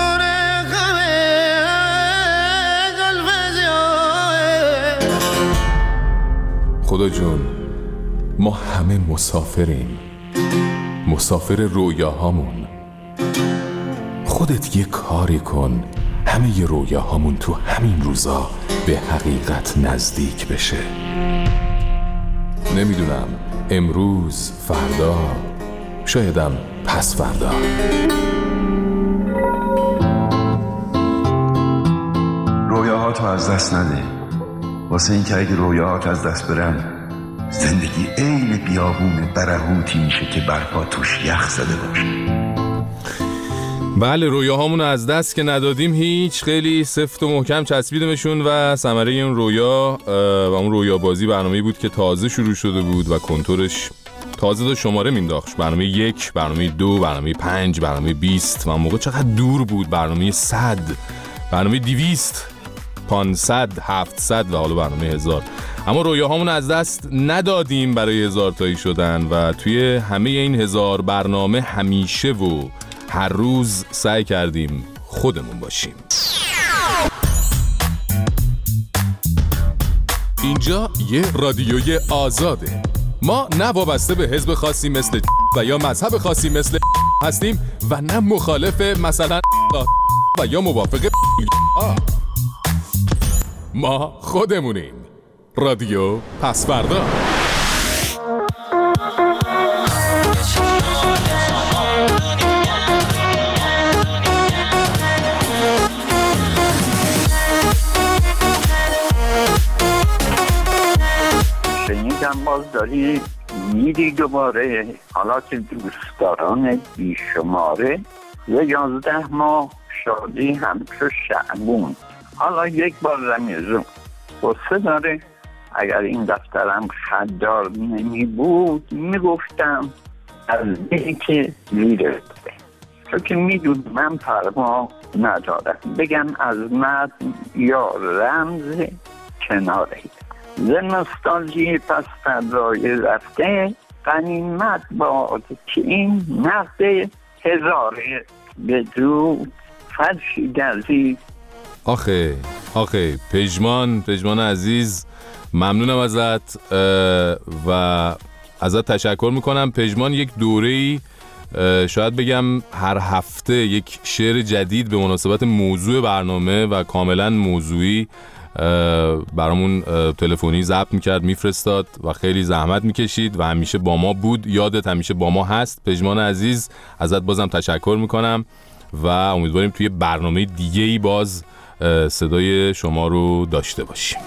خدا جون ما همه مسافریم، مسافر رویاهامون. خودت یه کاری کن همه ی رویاهامون تو همین روزا به حقیقت نزدیک بشه. نمیدونم امروز، فردا، شایدم پس فردا. رویاهاتو از دست نده، واسه این که اگه رویاهات از دست برن زندگی عین بیابون برهوتی میشه که برپا توش یخ زده باشه. بله رویاهامون از دست که ندادیم هیچ، خیلی سفت و محکم چسبیدمشون و ثمره اون رویا و اون رویا بازی برنامه‌ای بود که تازه شروع شده بود و کنتورش تازه داشت شماره مینداخت. برنامه یک، برنامه دو، برنامه پنج، برنامه بیست و اون موقع چقدر دور بود، برنامه صد، برنامه دویست، پانصد، هفتصد و حالا برنامه هزار. اما رویاهامون از دست ندادیم برای هزار تایی شدن و توی همه این هزار برنامه همیشه و هر روز سعی کردیم خودمون باشیم. اینجا یه رادیوی آزاده. ما نه وابسته به حزب خاصی مثل و یا مذهب خاصی مثل هستیم و نه مخالف مثلا و یا موافق ما خودمونیم. رادیو پسوردا. شنیدم باز داری میری دوباره، حالا که دوستداران بیشماره و یازده ماه شادی همچو شعبون، حالا یک بار رمزون قصه داره. اگر این دفترم خدار نمی بود میگفتم از بهی که میره، چون که میدون من پرما ندارم بگم از متن یا رمز کناره. ز نوستالژی پس فردای رفته غنیمت باد که این نقد هزاره بدرود فرشی گردید. آخه آخه پژمان پژمان عزیز ممنونم ازت و ازت تشکر میکنم. پژمان یک دوره‌ای شاید بگم هر هفته یک شعر جدید به مناسبت موضوع برنامه و کاملا موضوعی برامون تلفنی ضبط میکرد میفرستاد و خیلی زحمت میکشید و همیشه با ما بود. یادت همیشه با ما هست پژمان عزیز، ازت بازم تشکر میکنم و امیدواریم توی برنامه دیگه‌ای باز صدای شما رو داشته باشیم.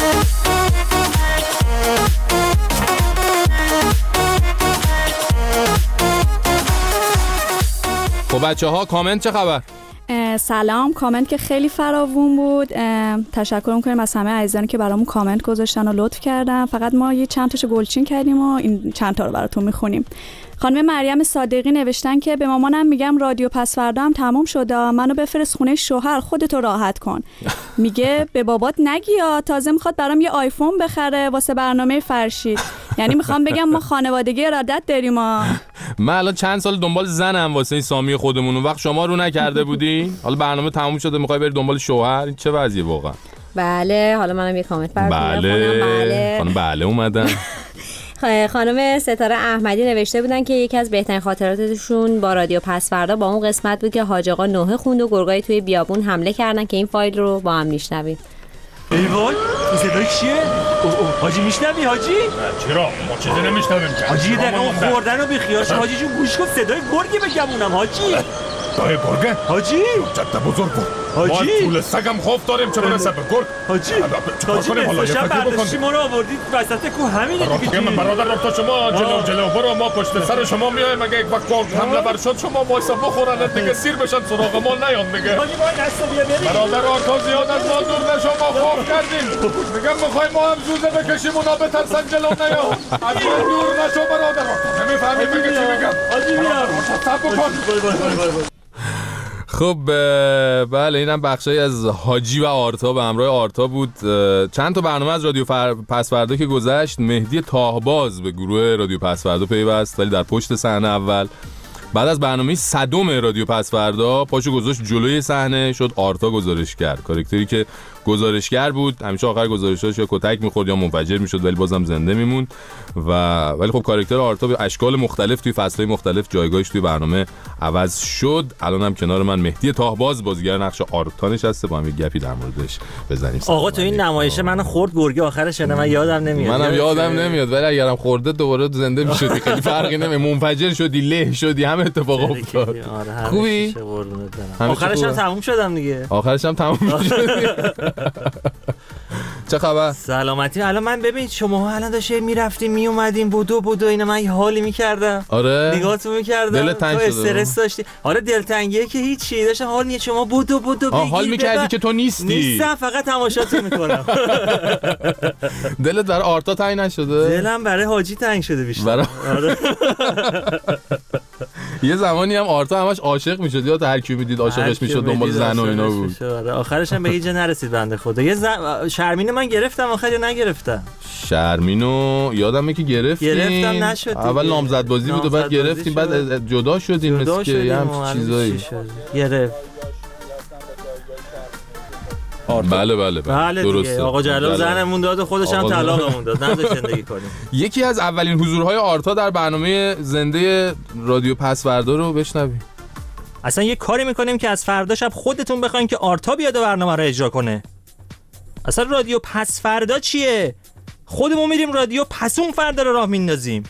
خب بچه ها کامنت چه خبر؟ سلام. کامنت که خیلی فراوون بود. تشکر میکنیم از همه عزیزانی که برامون کامنت گذاشتن و لطف کردن. فقط ما یه چند تاشو گلچین کردیم و این چند تا رو براتون میخونیم. خانم مریم صادقی نوشتن که به مامانم میگم رادیو پسوردا هم تموم شده، منو بفرست خونه شوهر، خودتو راحت کن. میگه به بابات نگیا، تازه میخواد برام یه آیفون بخره واسه برنامه فرشید. یعنی میخوام بگم ما خانوادگی ارادت داریم ما. من الان چند سال دنبال زنم واسه این سامی خودمون، اون وقت شما رو نکرده بودی، حالا برنامه تموم شده میخوای بری دنبال شوهر، این چه وضعیه واقعا؟ بله حالا منم یه کامنت براتون بله بله خانم بله اومدن. خانم ستاره احمدی نوشته بودن که یکی از بهترین خاطراتشون با رادیو پسفردا با اون قسمت بود که حاج آقا نوحه خوند و گرگای توی بیابون حمله کردن که این فایل رو با هم میشنویم. ای وای این صدای چیه؟ حاجی میشنوی حاجی؟ چرا؟ ما چیزی نمیشنویم. حاجی دقیقا اون خوردن رو بیخیال شو حاجی جون گوش کن صدای گرگی بگمونم حاجی. صدای گرگه؟ حاجی جده بزرگ بود. حاجی ما طول سگم خوف داریم چه برسه به گرگ. حاجی حاجی نصفشم برداشتی ما رو آوردید وسط کو همینه دیگه. من برادر رفتا شما جلو جلو برو ما پشت سر شما میایم اگه یک وقت گرگ حمله بر شد شما وایسا بخورن دیگه سیر بشن سراغ ما نیان دیگه. حاجی وای دستو بیا بریم. برادر آرتا زیاد از ما دور نشو ما خوف کردیم. میگم میخوایم ما هم زوزه بکشیم اونا بترسن جلو نیان. از ما دور نشو برادر آرتا نمیفهمی میگه چی میگم. حاجی بیا. صبر کن. خب بله اینم بخشی از حاجی و آرتا به همراه آرتا بود. چند تا برنامه از رادیو فر... پسفردا که گذشت، مهدی تاهباز به گروه رادیو پسفردا پیوست ولی در پشت صحنه اول. بعد از برنامه صدم رادیو پسفردا پاشو گذاشت جلوی صحنه، شد آرتا گزارشگر، کاراکتری که گزارشگر بود، همیشه آخر گزارشاش یا کتک می‌خورد یا منفجر می‌شد ولی بازم زنده میموند. و ولی خب کاراکتر آرتا به اشکال مختلف توی فصل‌های مختلف جایگاهش توی برنامه عوض شد. الان هم کنار من مهدی تاهباز بازیگر نقش آرتا نشسته، با هم یه گپی در موردش بزنیم. آقا تو این نمایشه منو خورد گرگی آخرش، نه من یادم نمیاد. منم یادم نمیاد ولی اگرم خورده دوباره زنده می‌شدی خیلی فرقی نمی‌کنه، منفجر شدی، له شدی، همه اتفاق افتاد. خوبی؟ آخرش هم تموم شدم دیگه. آخرش هم تموم شد. چه خبر؟ سلامتی. الان من ببین شما الان داشتین میرفتین میومدین بودو بودو اینا، من یه حالی میکردم. آره نگاهتون میکردم. دلت تنگ شده. استرس داشتی. آره دلتنگیه که هیچی داشتم حال نیه شما بودو بودو بگیر. حال میکردی که تو نیستی. نیستم فقط تماشاتون میکنم. دلت برای آرتا تنگ نشده؟ دلم برای حاجی تنگ شده بیشتر. آره. یه زمانی هم آرتا همش عاشق میشد، یا هر کی میدید عاشقش میشد، دنبال زن و اینا بود. آره آخرش هم به هیچ جا نرسید بنده خدا. یه زن... شرمینو من گرفتم آخر یا نگرفتم؟ شرمینو یادمه که گرفتیم. گرفتم نشد. اول نامزد بازی بود و بعد گرفتیم، بعد جدا شدیم مثل که یه همچین چیزایی. گرفت. بله بله بله درسته. آقا جلال زنمون داد و خودش هم طلاقمون داد، نذاشت زندگی کنیم. یکی از اولین حضورهای آرتا در برنامه زنده رادیو پسفردا رو بشنویم. اصلا یه کاری میکنیم که از فردا شب خودتون بخواین که آرتا بیاد و برنامه رو اجرا کنه. اصلا رادیو پسفردا چیه؟ خودمون میریم رادیو پسون فردا رو راه میندازیم.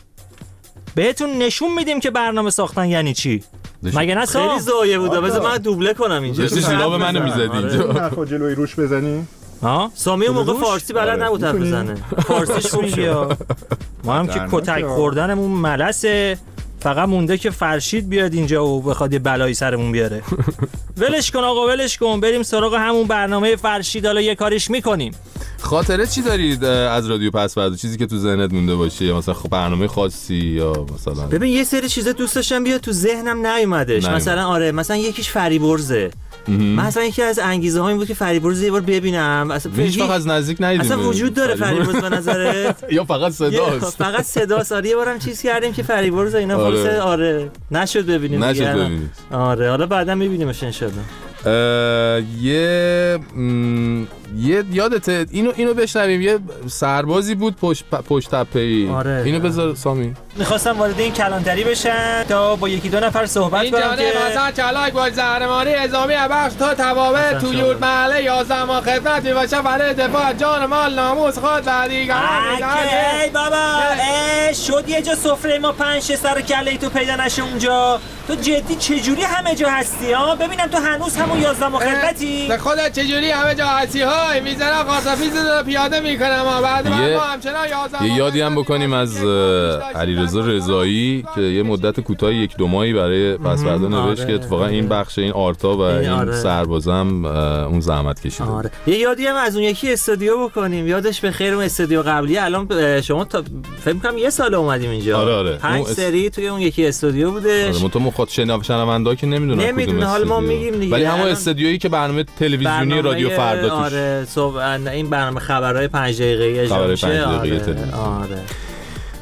بهتون نشون میدیم که برنامه ساختن یعنی چی. مگه نه خیلی زایه بوده. بذار من دوبله کنم اینجا. داشتی جلاب منو میزدی اینجا. نخوا جلوی روش بزنی. ها سامی اون موقع فارسی بلد نبود حرف بزنه. فارسیش خوب شه. ما هم که کتک خوردنمون ملسه، فقط مونده که فرشید بیاد اینجا و بخواد یه بلایی سرمون بیاره. ولش کن آقا ولش کن، بریم سراغ همون برنامه فرشید، حالا یه کاریش میکنیم. خاطره چی دارید از رادیو پسفردا؟ چیزی که تو ذهنت مونده باشه، یا مثلا برنامه خاصی، یا مثلا ببین یه سری چیزا دوست داشتم بیاد تو ذهنم نیومدش. مثلا آره مثلا یکیش فریبرزه. مثلا یکی از انگیزه هایم بود که فریبرز یه بار ببینم. اصلا هیچ وقت از نزدیک ندیدیم. اصلا وجود داره فریبرز به نظرت؟ یا فقط صداست؟ فقط صداست. آره یه بارم چیز کردیم که فریبرز اینا آره. آره نشد ببینیم. نشد ببینیم. آره حالا بعدا میبینیمش ان شاء الله. یه م... یه یادت اینو اینو بشنویم. یه سربازی بود پشت پشت تپه‌ای. آره. اینو بذار سامی. می‌خواستم وارد این کلانتری بشن تا با یکی دو نفر صحبت کنم که این جانب حسن کلاک با زهرماری اعزامی بخش تا توابع تو یورد محله یازده ما خدمتی باشه برای دفاع جان مال ناموس خود و دیگران. ای بابا ای شد یه جا سفره ما پنج شش سر کله تو پیدا نشه اونجا. تو جدی چجوری همه جا هستی ها؟ ببینم تو هنوز همون یازده ما خدمتی. به خودت چجوری همه جا هستی های؟ میذارم قاطفیز رو پیاده میکنم ها. بعد ما همچنان یازده یه یادی هم بکنیم از علیرضا رضایی که یه مدت کوتاهی یک دو ماهی برای پسفردا نوشت که اتفاقا این بخش این آرتا و این آره. سربازم اون زحمت کشیده. آره. یه یادی هم از اون یکی استودیو بکنیم. یادش به خیر اون استودیو قبلی. الان شما تا فکر می‌کنم یه سال اومدیم اینجا. آره آره. پنج سری توی اون یکی استودیو بودش. آره. تو مخاطب شنوندا که نمیدونن کدوم نمیدونه حال ما میگیم دیگه. ولی همون استودیویی که برنامه تلویزیونی رادیو فردا توش. آره صبح این برنامه خبرهای پنج دقیقه‌ای اجرا میشه. آره. آره.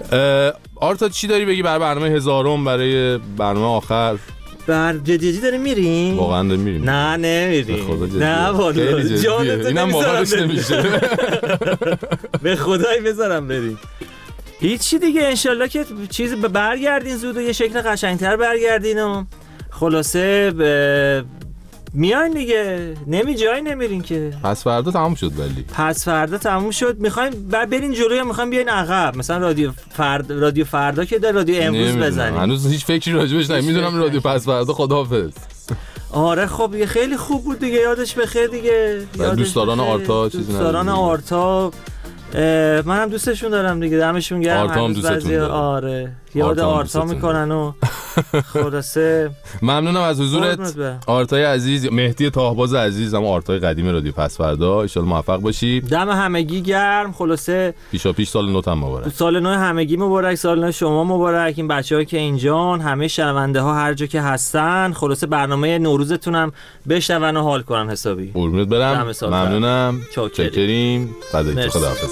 آرتا چی داری بگی برای برنامه هزارم، برای برنامه آخر؟ بر جدی داریم میریم؟ واقعا داریم میریم؟ نه نمیریم. نه والا جانت اینم باورش نمیشه. به خدای بذارم بریم. هیچی دیگه، انشالله که چیز برگردین زود و یه شکل قشنگتر برگردین و خلاصه ب... میاین دیگه، نمی جایی نمیرین که. پس فردا تموم شد. ولی پس فردا تموم شد. میخوایم برین جلو یا میخوایم بیاین عقب؟ مثلا رادیو فرد رادیو فردا که در رادیو امروز بزنیم. هنوز هیچ فکری راجبش نمیدونم. رادیو پس فردا خداحافظ. آره خب یه خیلی خوب بود دیگه، یادش بخیر دیگه. دوستداران آرتا چیزی نداره. دوستداران آرتا منم دوستشون دارم دیگه، دمشون گرم. آرتا هم دوستتون داره. آره یاد آرتا, آرتا میکنن و خلاصه ممنونم از حضورت آرتای عزیز، مهدی تاهباز عزیز، هم آرتای قدیم رادیو پس فردا. ان شاءالله موفق باشی. دم همگی گرم. خلاصه پیشا پیش سال نو هم مبارک. سال نو همگی مبارک، سال نو شما مبارک، این بچه‌ها که اینجان، همه شنونده ها هر جا که هستن. خلاصه برنامه نوروزتون هم بشنون و حال کنن حسابی. قربونت برم. ممنونم. چاکریم. فدای تو. خداحافظ.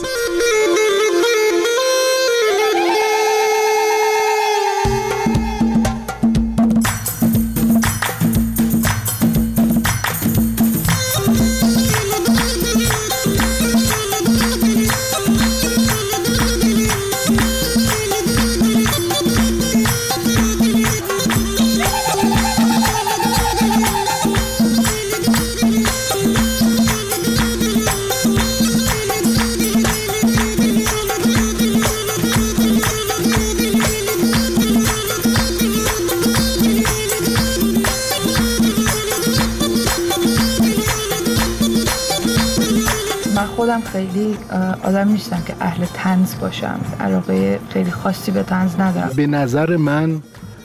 خیلی آدم نیستم که اهل طنز باشم، علاقه خیلی خاصی به طنز ندارم. به نظر من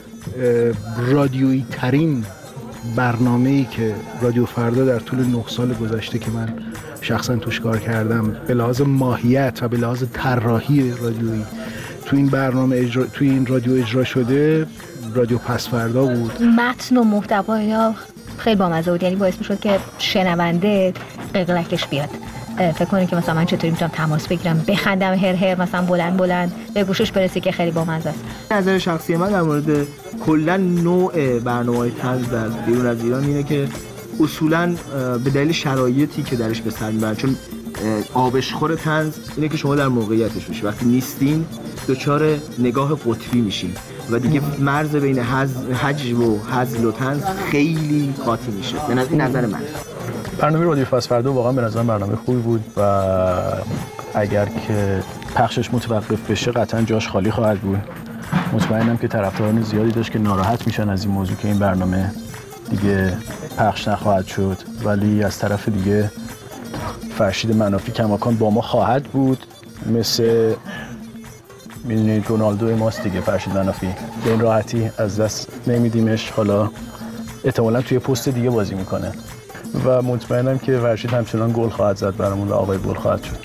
رادیویی ترین برنامه‌ای که رادیو فردا در طول نه سال گذشته که من شخصا توش کار کردم به لحاظ ماهیت و به لحاظ طراحی رادیویی تو این برنامه اجرا، تو این رادیو اجرا شده رادیو پس فردا بود. متن و محتوای خیلی بامزه بود، یعنی باعث میشد که شنونده قلقلکش بیاد، فکر کنید که مثلا من چطوری میتونم تماس بگیرم، بخندم هر هر مثلا بلند بلند به گوشش برسه که خیلی بامزه است. نظر شخصی من در مورد کلا نوع برنامه‌های طنز در بیرون از ایران اینه که اصولاً به دلیل شرایطی که درش به سر میبرن، چون آبشخور طنز اینه که شما در موقعیتش باشی، وقتی نیستین دچار نگاه قطبی میشین و دیگه مرز بین هجو و هزل و طنز خیلی قاطی میشه. به نظر من برنامه رادیو پس فردا واقعا به نظر برنامه خوبی بود و اگر که پخشش متوقف بشه قطعا جاش خالی خواهد بود. مطمئنم که طرفداران زیادی داشت که ناراحت میشن از این موضوع که این برنامه دیگه پخش نخواهد شد، ولی از طرف دیگه فرشید منافی کماکان با ما خواهد بود. مثل میدونید رونالدو ماست دیگه فرشید منافی، به این راحتی از دست نمیدیمش. حالا احتمالاً توی پست دیگه بازی میکنه و مطمئنم که فرشید همچنان گل خواهد زد برامون و آقای گل خواهد شد.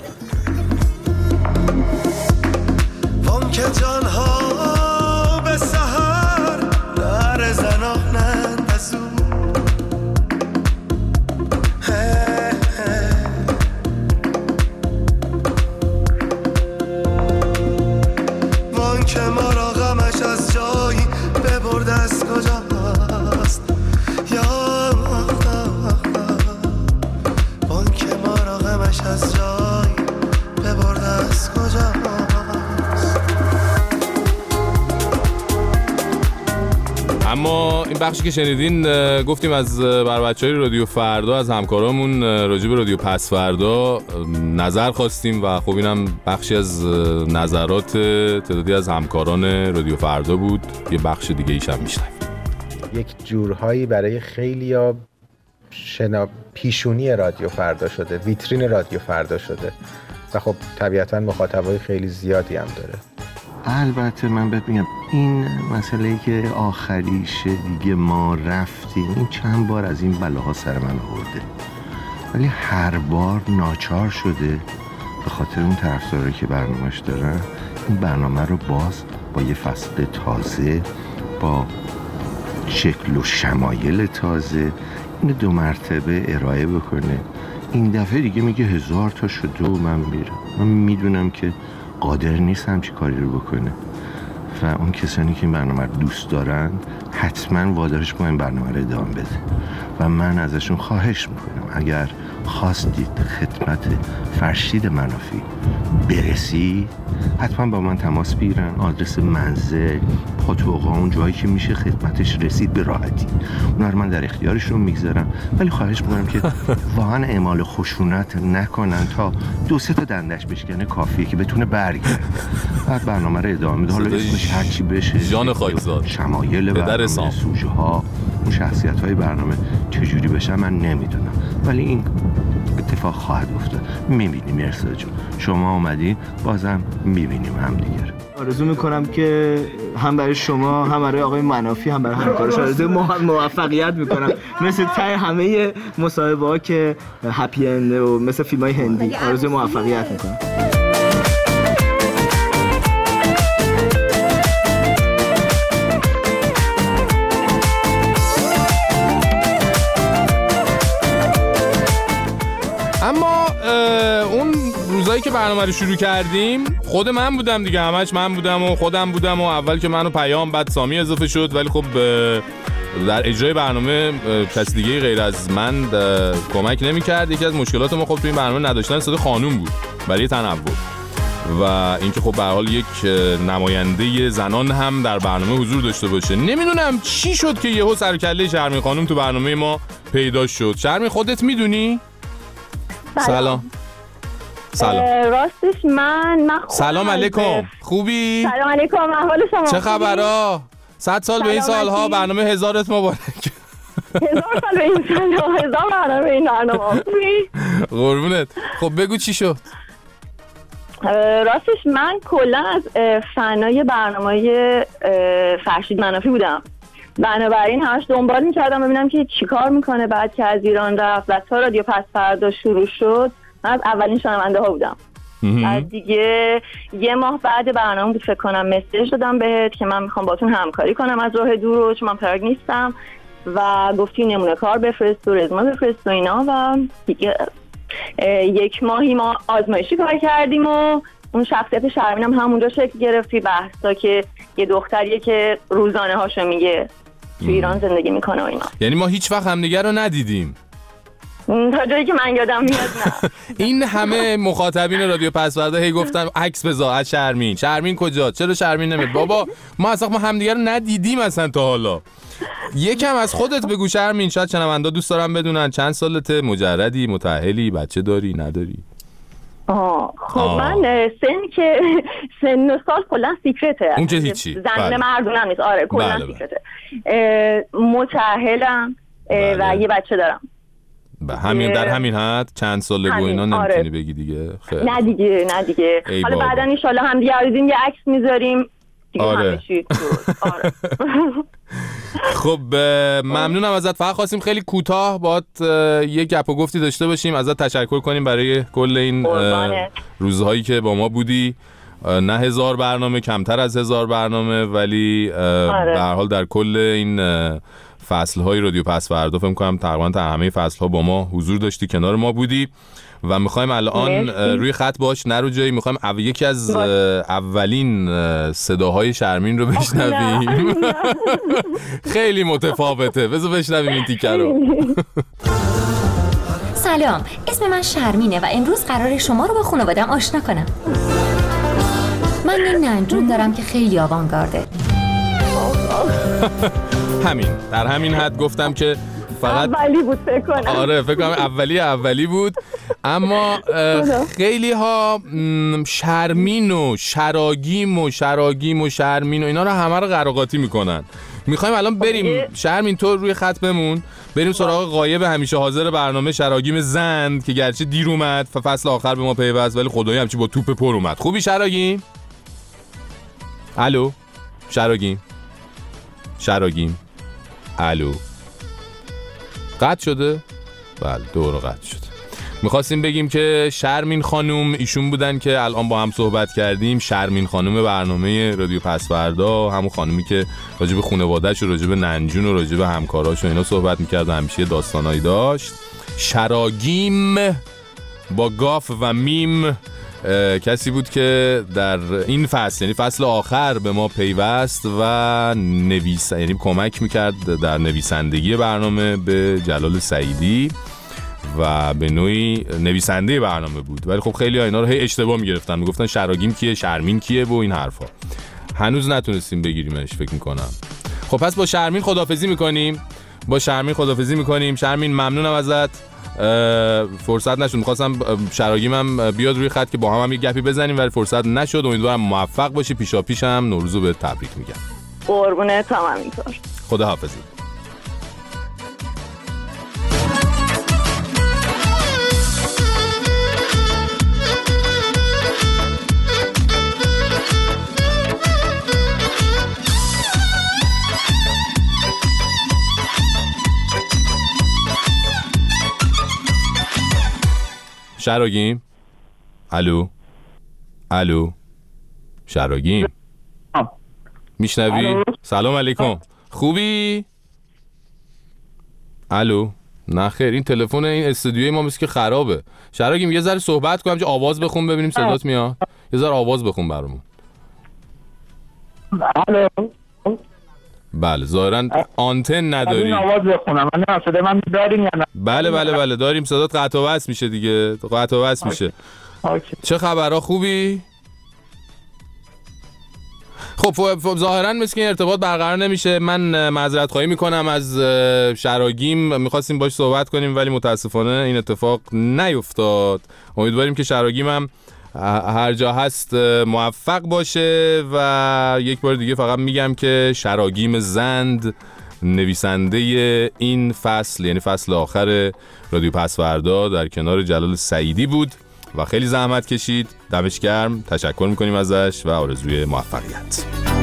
وان که جانها به سحر در زنانند از او وان که ما را غمش از جایی ببرد از کجاست یا از جای ببرد از کجاست. اما این بخشی که شنیدین گفتیم از بر بچهای رادیو فردا، از همکارامون راجع به رادیو پس فردا نظر خواستیم و خب اینم بخشی از نظرات تعدادی از همکاران رادیو فردا بود. یه بخش دیگه ایش هم میشنویم. یک جورهایی برای خیلیا شنا پیشونی رادیو فردا شده، ویترین رادیو فردا شده و خب طبیعتاً مخاطبای خیلی زیادی هم داره. البته من بهت میگم این مسئله‌ای که آخریشه دیگه ما رفتیم، این چند بار از این بلاها سر من آورده، ولی هر بار ناچار شده به خاطر اون طرفدارایی که برنامه‌اش دارن این برنامه رو باز با یه فصل تازه، با شکل و شمایل تازه این دو مرتبه ارائه بکنه. این دفعه دیگه میگه هزار تا شده و من میرم. من میدونم که قادر نیست همچی کاری رو بکنه و اون کسانی که این برنامه رو دوست دارند حتما وادارش با این برنامه رو ادامه بده و من ازشون خواهش میکنم اگر خواستید خدمت فرشید منافی برسید حتما با من تماس بگیرن. آدرس منزل، پاتوقا، اون جایی که میشه خدمتش رسید به راحتی اونا رو من در اختیارشون میگذارم، ولی خواهش میکنم که واقعا اعمال خشونت نکنن. تا دو سه تا دندش بشکنه کافیه که بتونه برگرده بعد برنامه رو ادامه بده. حالا اسمش هر چی بشه، جان خاکزاد، شمایل برنامه، سوژه ها، اون شخصیت های برنامه چجوری بشه من نمیدونم، ولی این اتفاق خواهد افتاد. میبینیم ارسال جون شما اومدین، بازم میبینیم هم دیگر. آرزو میکنم که هم برای شما هم برای آقای منافی هم برای همکارش آرزو موفقیت میکنم، مثل ته همه مصاحبه ها که هپی اند و مثل فیلم های هندی آرزو موفقیت میکنم. اما اون روزایی که برنامه رو شروع کردیم خود من بودم دیگه، همش من بودم و خودم بودم و اول که منو پیام بعد سامی اضافه شد، ولی خب در اجرای برنامه کسی دیگه غیر از من کمک نمی‌کرد. یکی از مشکلات ما خب تو این برنامه نداشتن صدای خانوم بود برای تنوع و اینکه خب به هر حال یک نماینده زنان هم در برنامه حضور داشته باشه. نمیدونم چی شد که یهو سر کله شرمین خانم تو برنامه ما پیدا شد. شرمین خودت میدونی؟ سلام. سلام. راستش من من سلام علیکم. خوبی؟ سلام علیکم. احوال شما چه خبرها؟ صد سال به این سالها، برنامه هزارت مبارک. هزار سال به این سالها، هزار برنامه به این برنامه. خوبی؟ قربونت. خب بگو چی شد؟ راستش من کلا از فنای برنامه فرشید منافی بودم، بنابراین همش دنبال می‌کردم ببینم که چیکار میکنه. بعد که از ایران رفت و تا رادیو پس فردا شروع شد من از اولین شنونده ها بودم. از دیگه یه ماه بعد برنامه بود فکر کنم مسیج دادم بهت که من میخوام باتون همکاری کنم از راه دور، چون من پراگ نیستم و گفتی نمونه کار بفرست و رزومه بفرست و اینا و دیگه یک ماهی ما آزمایشی کار کردیم و اون شخصیت شرمین هم همونجا شکل گرفتی. بحثا که یه دختریه که روزانه هاشو میگه تو ایران زندگی میکنه و اینا. یعنی ما هیچ وقت همدیگه رو ندیدیم تا جایی که من یادم میاد نه. این همه مخاطبین رادیو پسوردا هی گفتن عکس بذار از شرمین. شرمین کجا؟ چرا شرمین نمیاد؟ بابا ما اصلا ما همدیگه رو ندیدیم اصلا تا حالا. یکم از خودت بگو شرمین، شاید شنوندا دوست دارن بدونن چند سالته، مجردی، متأهلی، بچه داری، نداری؟ آه خب آه. من سن که سن و سال کلا سیکرته، اون که هیچی زن بله. مردونم نیست. آره کلا بله سیکرته. متأهلم بله. و یه بچه دارم. به همین در همین حد چند ساله و اینا نمیتونی آره. بگی دیگه. خیلی نه دیگه نه دیگه حالا بعدا ان شاء الله هم دیگه عزیزیم یه عکس میذاریم دیگه. آره. آره. خب ممنونم ازت. فقط خواستیم خیلی کوتاه باهات یه گپ و گفتی داشته باشیم، ازت تشکر کنیم برای کل این روزهایی که با ما بودی. نه هزار برنامه، کمتر از هزار برنامه، ولی آره. به هر حال در کل این فصل‌های رادیو پس فردا فکر می‌کنم تقریباً تا همه فصل‌ها با ما حضور داشتی، کنار ما بودی و می‌خوایم الان مرسی. روی خط باش نرو جایی، می‌خوایم او... یکی از باش. اولین صداهای شرمین رو بشنویم. خیلی متفاوته، بذار بشنویم این تیکه رو. سلام، اسم من شرمینه و امروز قراره شما رو با خانواده‌ام آشنا کنم. من یه ننجون دارم که خیلی آوانگارده. همین در همین حد گفتم که فقط اولی بود فکر کنم. آره فکر کنم اولی اولی بود، اما خیلی ها شرمین و شراگیم و شراگیم و شرمین و اینا رو همه رو قراقاتی میکنن. میخوایم الان بریم شرمین تو روی خط بمون، بریم سراغ غایب همیشه حاضر برنامه شراگیم زند که گرچه دیر اومد فصل آخر به ما پیوست ولی خدایی همچی با توپ پر اومد. خوبی شراگیم؟ الو شراگیم شراگیم الو قطع شده؟ بله دورو قطع شد. میخواستیم بگیم که شرمین خانوم ایشون بودن که الان با هم صحبت کردیم. شرمین خانوم برنامه رادیو پس فردا، همون خانومی که راجع به خانواده‌اش و راجع به ننجون و راجع به همکاراش و اینا صحبت میکرد و همیشه داستانایی داشت. شراگیم با گاف و میم کسی بود که در این فصل یعنی فصل آخر به ما پیوست و نویس یعنی کمک میکرد در نویسندگی برنامه به جلال سعیدی و به نوعی نویسنده برنامه بود. ولی خب خیلی ها اینا رو هی اشتباه میگرفتن، میگفتن شراگیم کیه، شرمین کیه و این حرفا. هنوز نتونستیم بگیریمش فکر میکنم. خب پس با شرمین خداحافظی میکنیم با شرمین خداحافظی میکنیم شرمین ممنونم ازت. فرصت نشد، میخواستم شراگیمم بیاد روی خط که با هم هم یه گپی بزنیم ولی فرصت نشد. امیدوارم موفق باشی. پیشا پیشم نوروزو به تبریک میگم. قربونت هم همینطور. خداحافظی. شراگیم الو الو شراگیم میشنوی؟ سلام علیکم. خوبی؟ الو نه خیر، این تلفن این استودیوی ما مثل که خرابه. شراگیم یه ذره صحبت کنم، آواز بخون ببینیم صدات میاد. یه ذره آواز بخون برامون. الو بله ظاهرا آنتن نداری. آواز بخونم من صدا من داریم یا نه؟ بله بله بله داریم. صدات قطع و وصل میشه دیگه، قطع و وصل میشه. آکی. چه خبرها؟ خوبی؟ خب ظاهرا مثل که این ارتباط برقرار نمیشه. من معذرت خواهی میکنم از شراگیم، میخواستیم باش صحبت کنیم ولی متاسفانه این اتفاق نیفتاد. امیدواریم که شراگیم هم هر جا هست موفق باشه و یک بار دیگه فقط میگم که شراگیم زند نویسنده این فصل یعنی فصل آخر رادیو پسوردا در کنار جلال سعیدی بود و خیلی زحمت کشید. دمش گرم، تشکر میکنیم ازش و آرزوی موفقیت.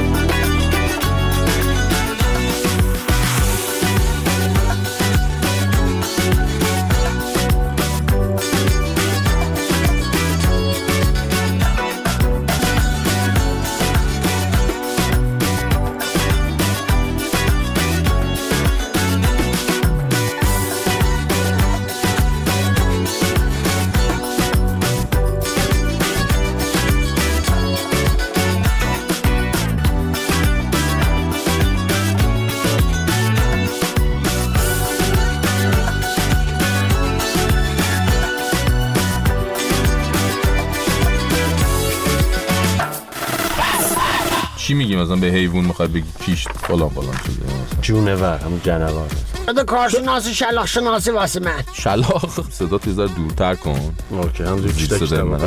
چی میگی مثلا به حیوان میخواد بگی کیش فلان فلان شده؟ جونور، همون جنوار. بده کارشناسی شلاق شناسی واسه من. شلاق صدا تو ذره دورتر کن. اوکی همونجوری چی داشته من.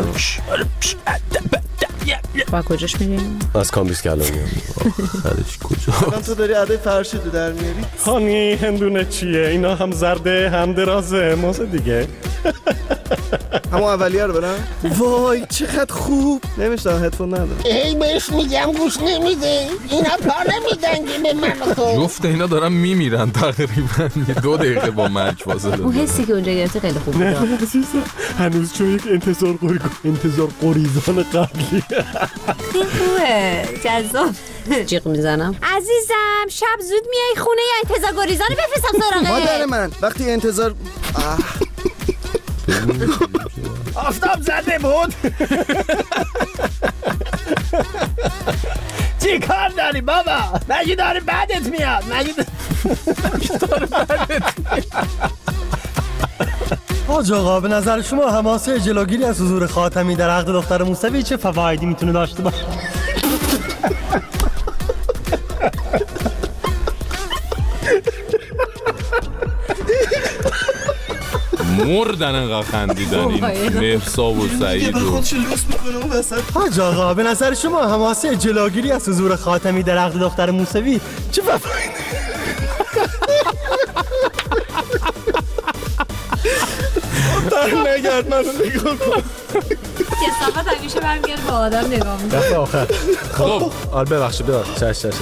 با کجاش میریم؟ از کامبیس کلا میام. خرش کجا؟ الان تو داری عده فرشیدو در میاری؟ خانی هندونه چیه؟ اینا هم زرده هم درازه موزه دیگه. همون اولیه رو برم؟ وای چقدر خوب. نمیشتم هدفون ندارم. هی بهش میگم گوش نمیده. اینا پا نمیدن که به من تو. جفت اینا دارن میمیرن تقریبا. دو دقیقه با مرگ فاصله. اون حسی که اونجا گرفته خیلی خوب بود. هنوز چون یک انتظار قری انتظار قریزان قبلی. خوبه جذاب. جیغ میزنم عزیزم شب زود میای خونه یا انتظار گریزان بفرستم سراغه؟ مادر من وقتی انتظار آفتاب زده بود. چی کار داری بابا؟ مگه داره بعدت میاد؟ مگه داره بعدت میاد؟ حاج آقا به نظر شما حماسه جلوگیری از حضور خاتمی در عقد دختر موسوی چه فوایدی میتونه داشته باشه؟ مردن انقدر خندیدن این مهرسا و سعید و حاج آقا به نظر شما حماسه جلوگیری از حضور خاتمی در عقد دختر موسوی چه فوایدی؟ در نگرد منو نگاه کن. کسافت همیشه برمیگرد با آدم نگاه میکنه. دفعه آخر. خب آره ببخشید ببخشید چش چش.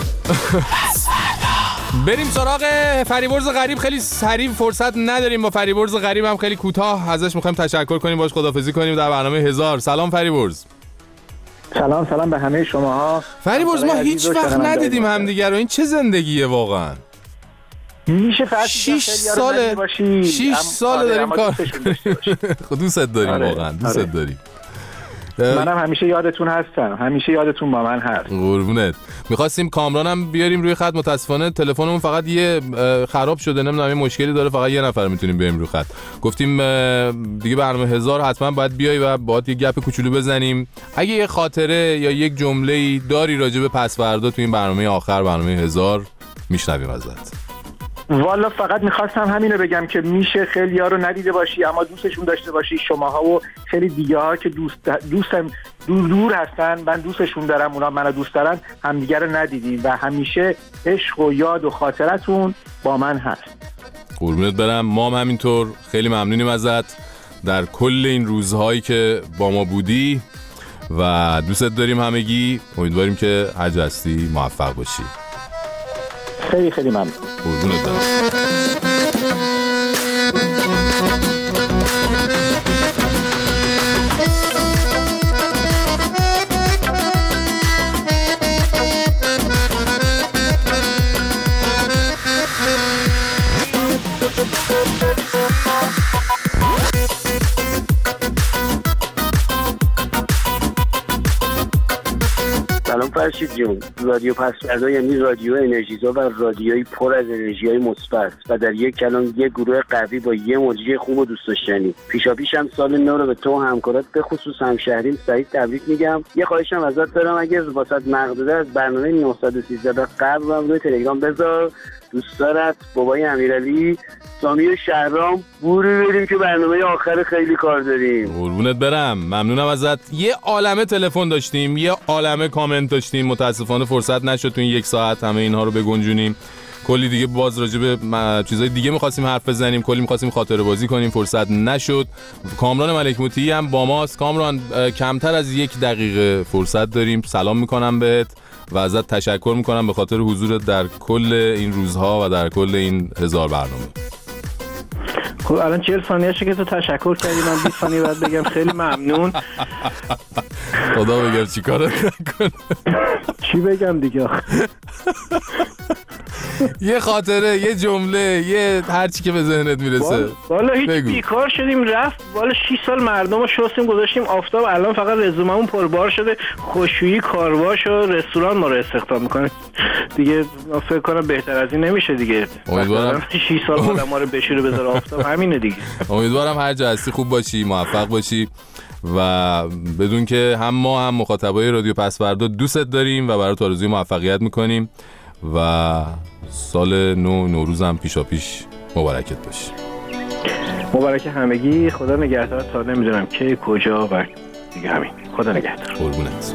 بریم سراغ فریبرز غریب. خیلی سریع فرصت نداریم، با فریبرز غریب هم خیلی کوتاه ازش میخوایم تشکر کنیم، باش خداحافظی کنیم در برنامه هزار. سلام فریبرز. سلام سلام به همه شماها. فریبرز ما هیچ وقت ندیدیم همدیگه رو. این چه زندگیه واقعا؟ میشه فقط شش ساله شش ساله داریم کار. دوست داریم واقعا دوست داریم. منم همیشه یادتون هستم، همیشه یادتون با من هست. قربونت. می‌خواستیم کامرانم بیاریم روی خط، متاسفانه تلفنمون فقط یه خراب شده، نمیدونم یه مشکلی داره، فقط یه نفر میتونیم بیاریم روی خط. گفتیم دیگه برنامه هزار حتما باید بیای و باهات یه گپ کوچولو بزنیم. اگه یه خاطره یا یک جمله‌ای داری راجع به پس فردا تو این برنامه آخر، برنامه هزار، میشنویم ازت. والا فقط میخواستم همینو بگم که میشه خیلی ها رو ندیده باشی اما دوستشون داشته باشی، شماها و خیلی دیگه ها که دوست دوستم دور دور هستن، من دوستشون دارم، اونا منو دوست دارن، همدیگه رو ندیدیم و همیشه عشق و یاد و خاطرتون با من هست. قربونت برم. ما هم همینطور خیلی ممنونیم ازت در کل این روزهایی که با ما بودی و دوستت داریم همگی. امیدواریم که هر جا هستی موفق باشی. خیلی خیلی ممنون. قربونت برم. سلام فرشید جون. رادیو پس فردا یعنی رادیو انرژیزا و رادیوی پر از انرژی‌های مثبت و در یک کلام یک گروه قوی با یه مدیر خوب و دوست داشتنی. پیشاپیش هم سال نو رو به تو و همکارات به خصوص همشهریم سعید تبریک میگم. یه خواهشم ازت دارم، اگه واسط مقدوده از برنامه نهصد و سیزده قبل هم روی تلگرام بذار. دوست دارت بابای امیرعلی، سامی و شهرام بوری بریم که برنامه آخر خیلی کار داریم. قربونت برم. ممنونم ازت. یه عالمه تلفن داشتیم، یه عالمه کامنت داشتیم، متاسفانه فرصت نشد تو این یک ساعت همه اینها رو بگنجونیم. کلی دیگه باز راجع به چیزای دیگه می‌خواستیم حرف بزنیم، کلی می‌خواستیم خاطره بازی کنیم، فرصت نشد. کامران ملک موطی هم با ماست. کامران کمتر از یک دقیقه فرصت داریم. سلام می‌کنم بهت و ازت تشکر می‌کنم به خاطر حضورت در کل این روزها و در کل این هزار برنامه. خب الان چهل ثانیه شه که تو تشکر کردی، من بیست ثانیه بعد بگم خیلی ممنون. خدا بگر چی کارت نکنه. چی بگم دیگه؟ یه خاطره، یه جمله، یه هر چی که به ذهنت میرسه. والا هیچ بیکار شدیم رفت. والا شش سال مردم رو شستیم گذاشتیم آفتاب، الان فقط رزوممون پربار شده. خوشویی کارواش و رستوران ما رو استخدام میکنه دیگه. فکر کنم بهتر از این نمیشه دیگه. امیدوارم شش سال آدم ها رو بشوره بذاره آفتاب، همینه دیگه. امیدوارم هر جا هستی خوب باشی، موفق باشی و بدون که هم ما هم مخاطبای رادیو پس فردا دوستت داریم و برات آرزوی موفقیت میکنیم و سال نو نوروز هم پیشا پیش مبارکت باشه. مبارک همگی. خدا نگهدار تا نمیدونم کی کجا و دیگه همین. خدا نگهدار. قربونت.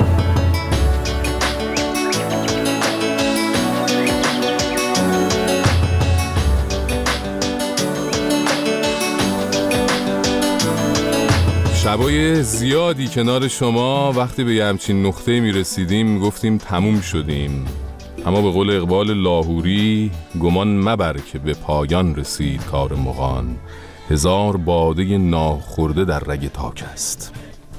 شبای زیادی کنار شما وقتی به همچین نقطه می رسیدیم گفتیم تموم شدیم، اما به قول اقبال لاهوری گمان مبر که به پایان رسید کار مغان، هزار باده ناخورده در رگ تاک است.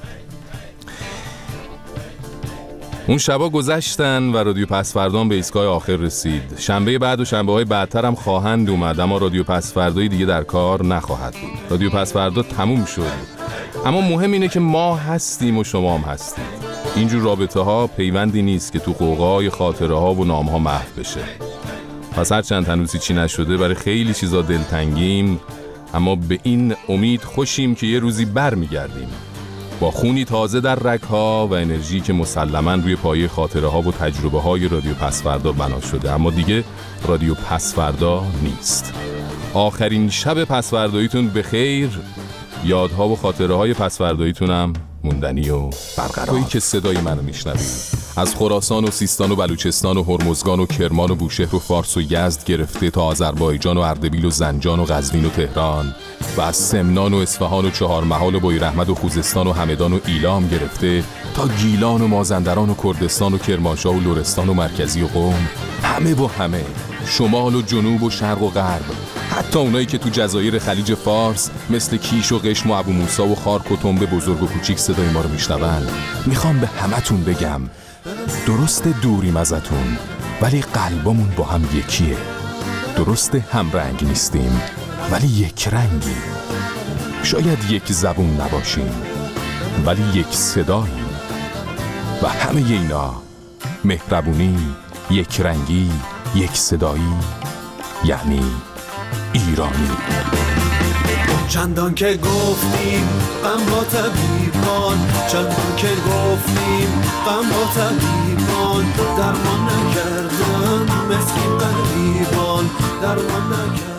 اون شبا گذشتن و رادیو پس فردا به ایستگاه آخر رسید. شنبه بعد و شنبه های بعدتر هم خواهند اومد، اما رادیو پس فردایی دیگه در کار نخواهد بود. رادیو پس فردا تموم شد، اما مهم اینه که ما هستیم و شما هم هستید. اینجور رابطه ها پیوندی نیست که تو قوقای خاطره ها و نام ها محو بشه. پس هر چند هنوزی چی نشده، برای خیلی چیزا دلتنگیم، اما به این امید خوشیم که یه روزی بر میگردیم با خونی تازه در رگ‌ها و انرژی که مسلماً روی پایه خاطره ها و تجربه های رادیو پس فردا بنا شده، اما دیگه رادیو پس فردا نیست. آخرین شب پس فرداییتون به خیر. یادها و خاطره های پس فرداییتون هم موندنی و برقرار. تویی که صدای منو میشنوی از خراسان و سیستان و بلوچستان و هرمزگان و کرمان و بوشهر و فارس و یزد گرفته تا آذربایجان و اردبیل و زنجان و قزوین و تهران و از سمنان و اصفهان و چهارمحال و بویراحمد و خوزستان و همدان و ایلام گرفته تا گیلان و مازندران و کردستان و کرمانشاه و لرستان و مرکزی و قم، همه با همه، شمال و جنوب و شرق و غرب، حتی اونایی که تو جزایر خلیج فارس مثل کیش و قشم و ابو موسی و خارک و تنبه بزرگ و کوچیک صدای ما رو میشنون. میخوام به همتون بگم درست دوریم ازتون، ولی قلبمون با هم یکیه. درست هم رنگ نیستیم، ولی یک رنگی. شاید یک زبون نباشیم، ولی یک صدایی و همه اینا مهربونی، یک رنگی، یک صدایی، یعنی ایرانی. چندان که گفتیم غم با طبیبان، چندان که گفتیم غم با طبیبان، درمان نکردن مسکین غریبان، درمان نکردن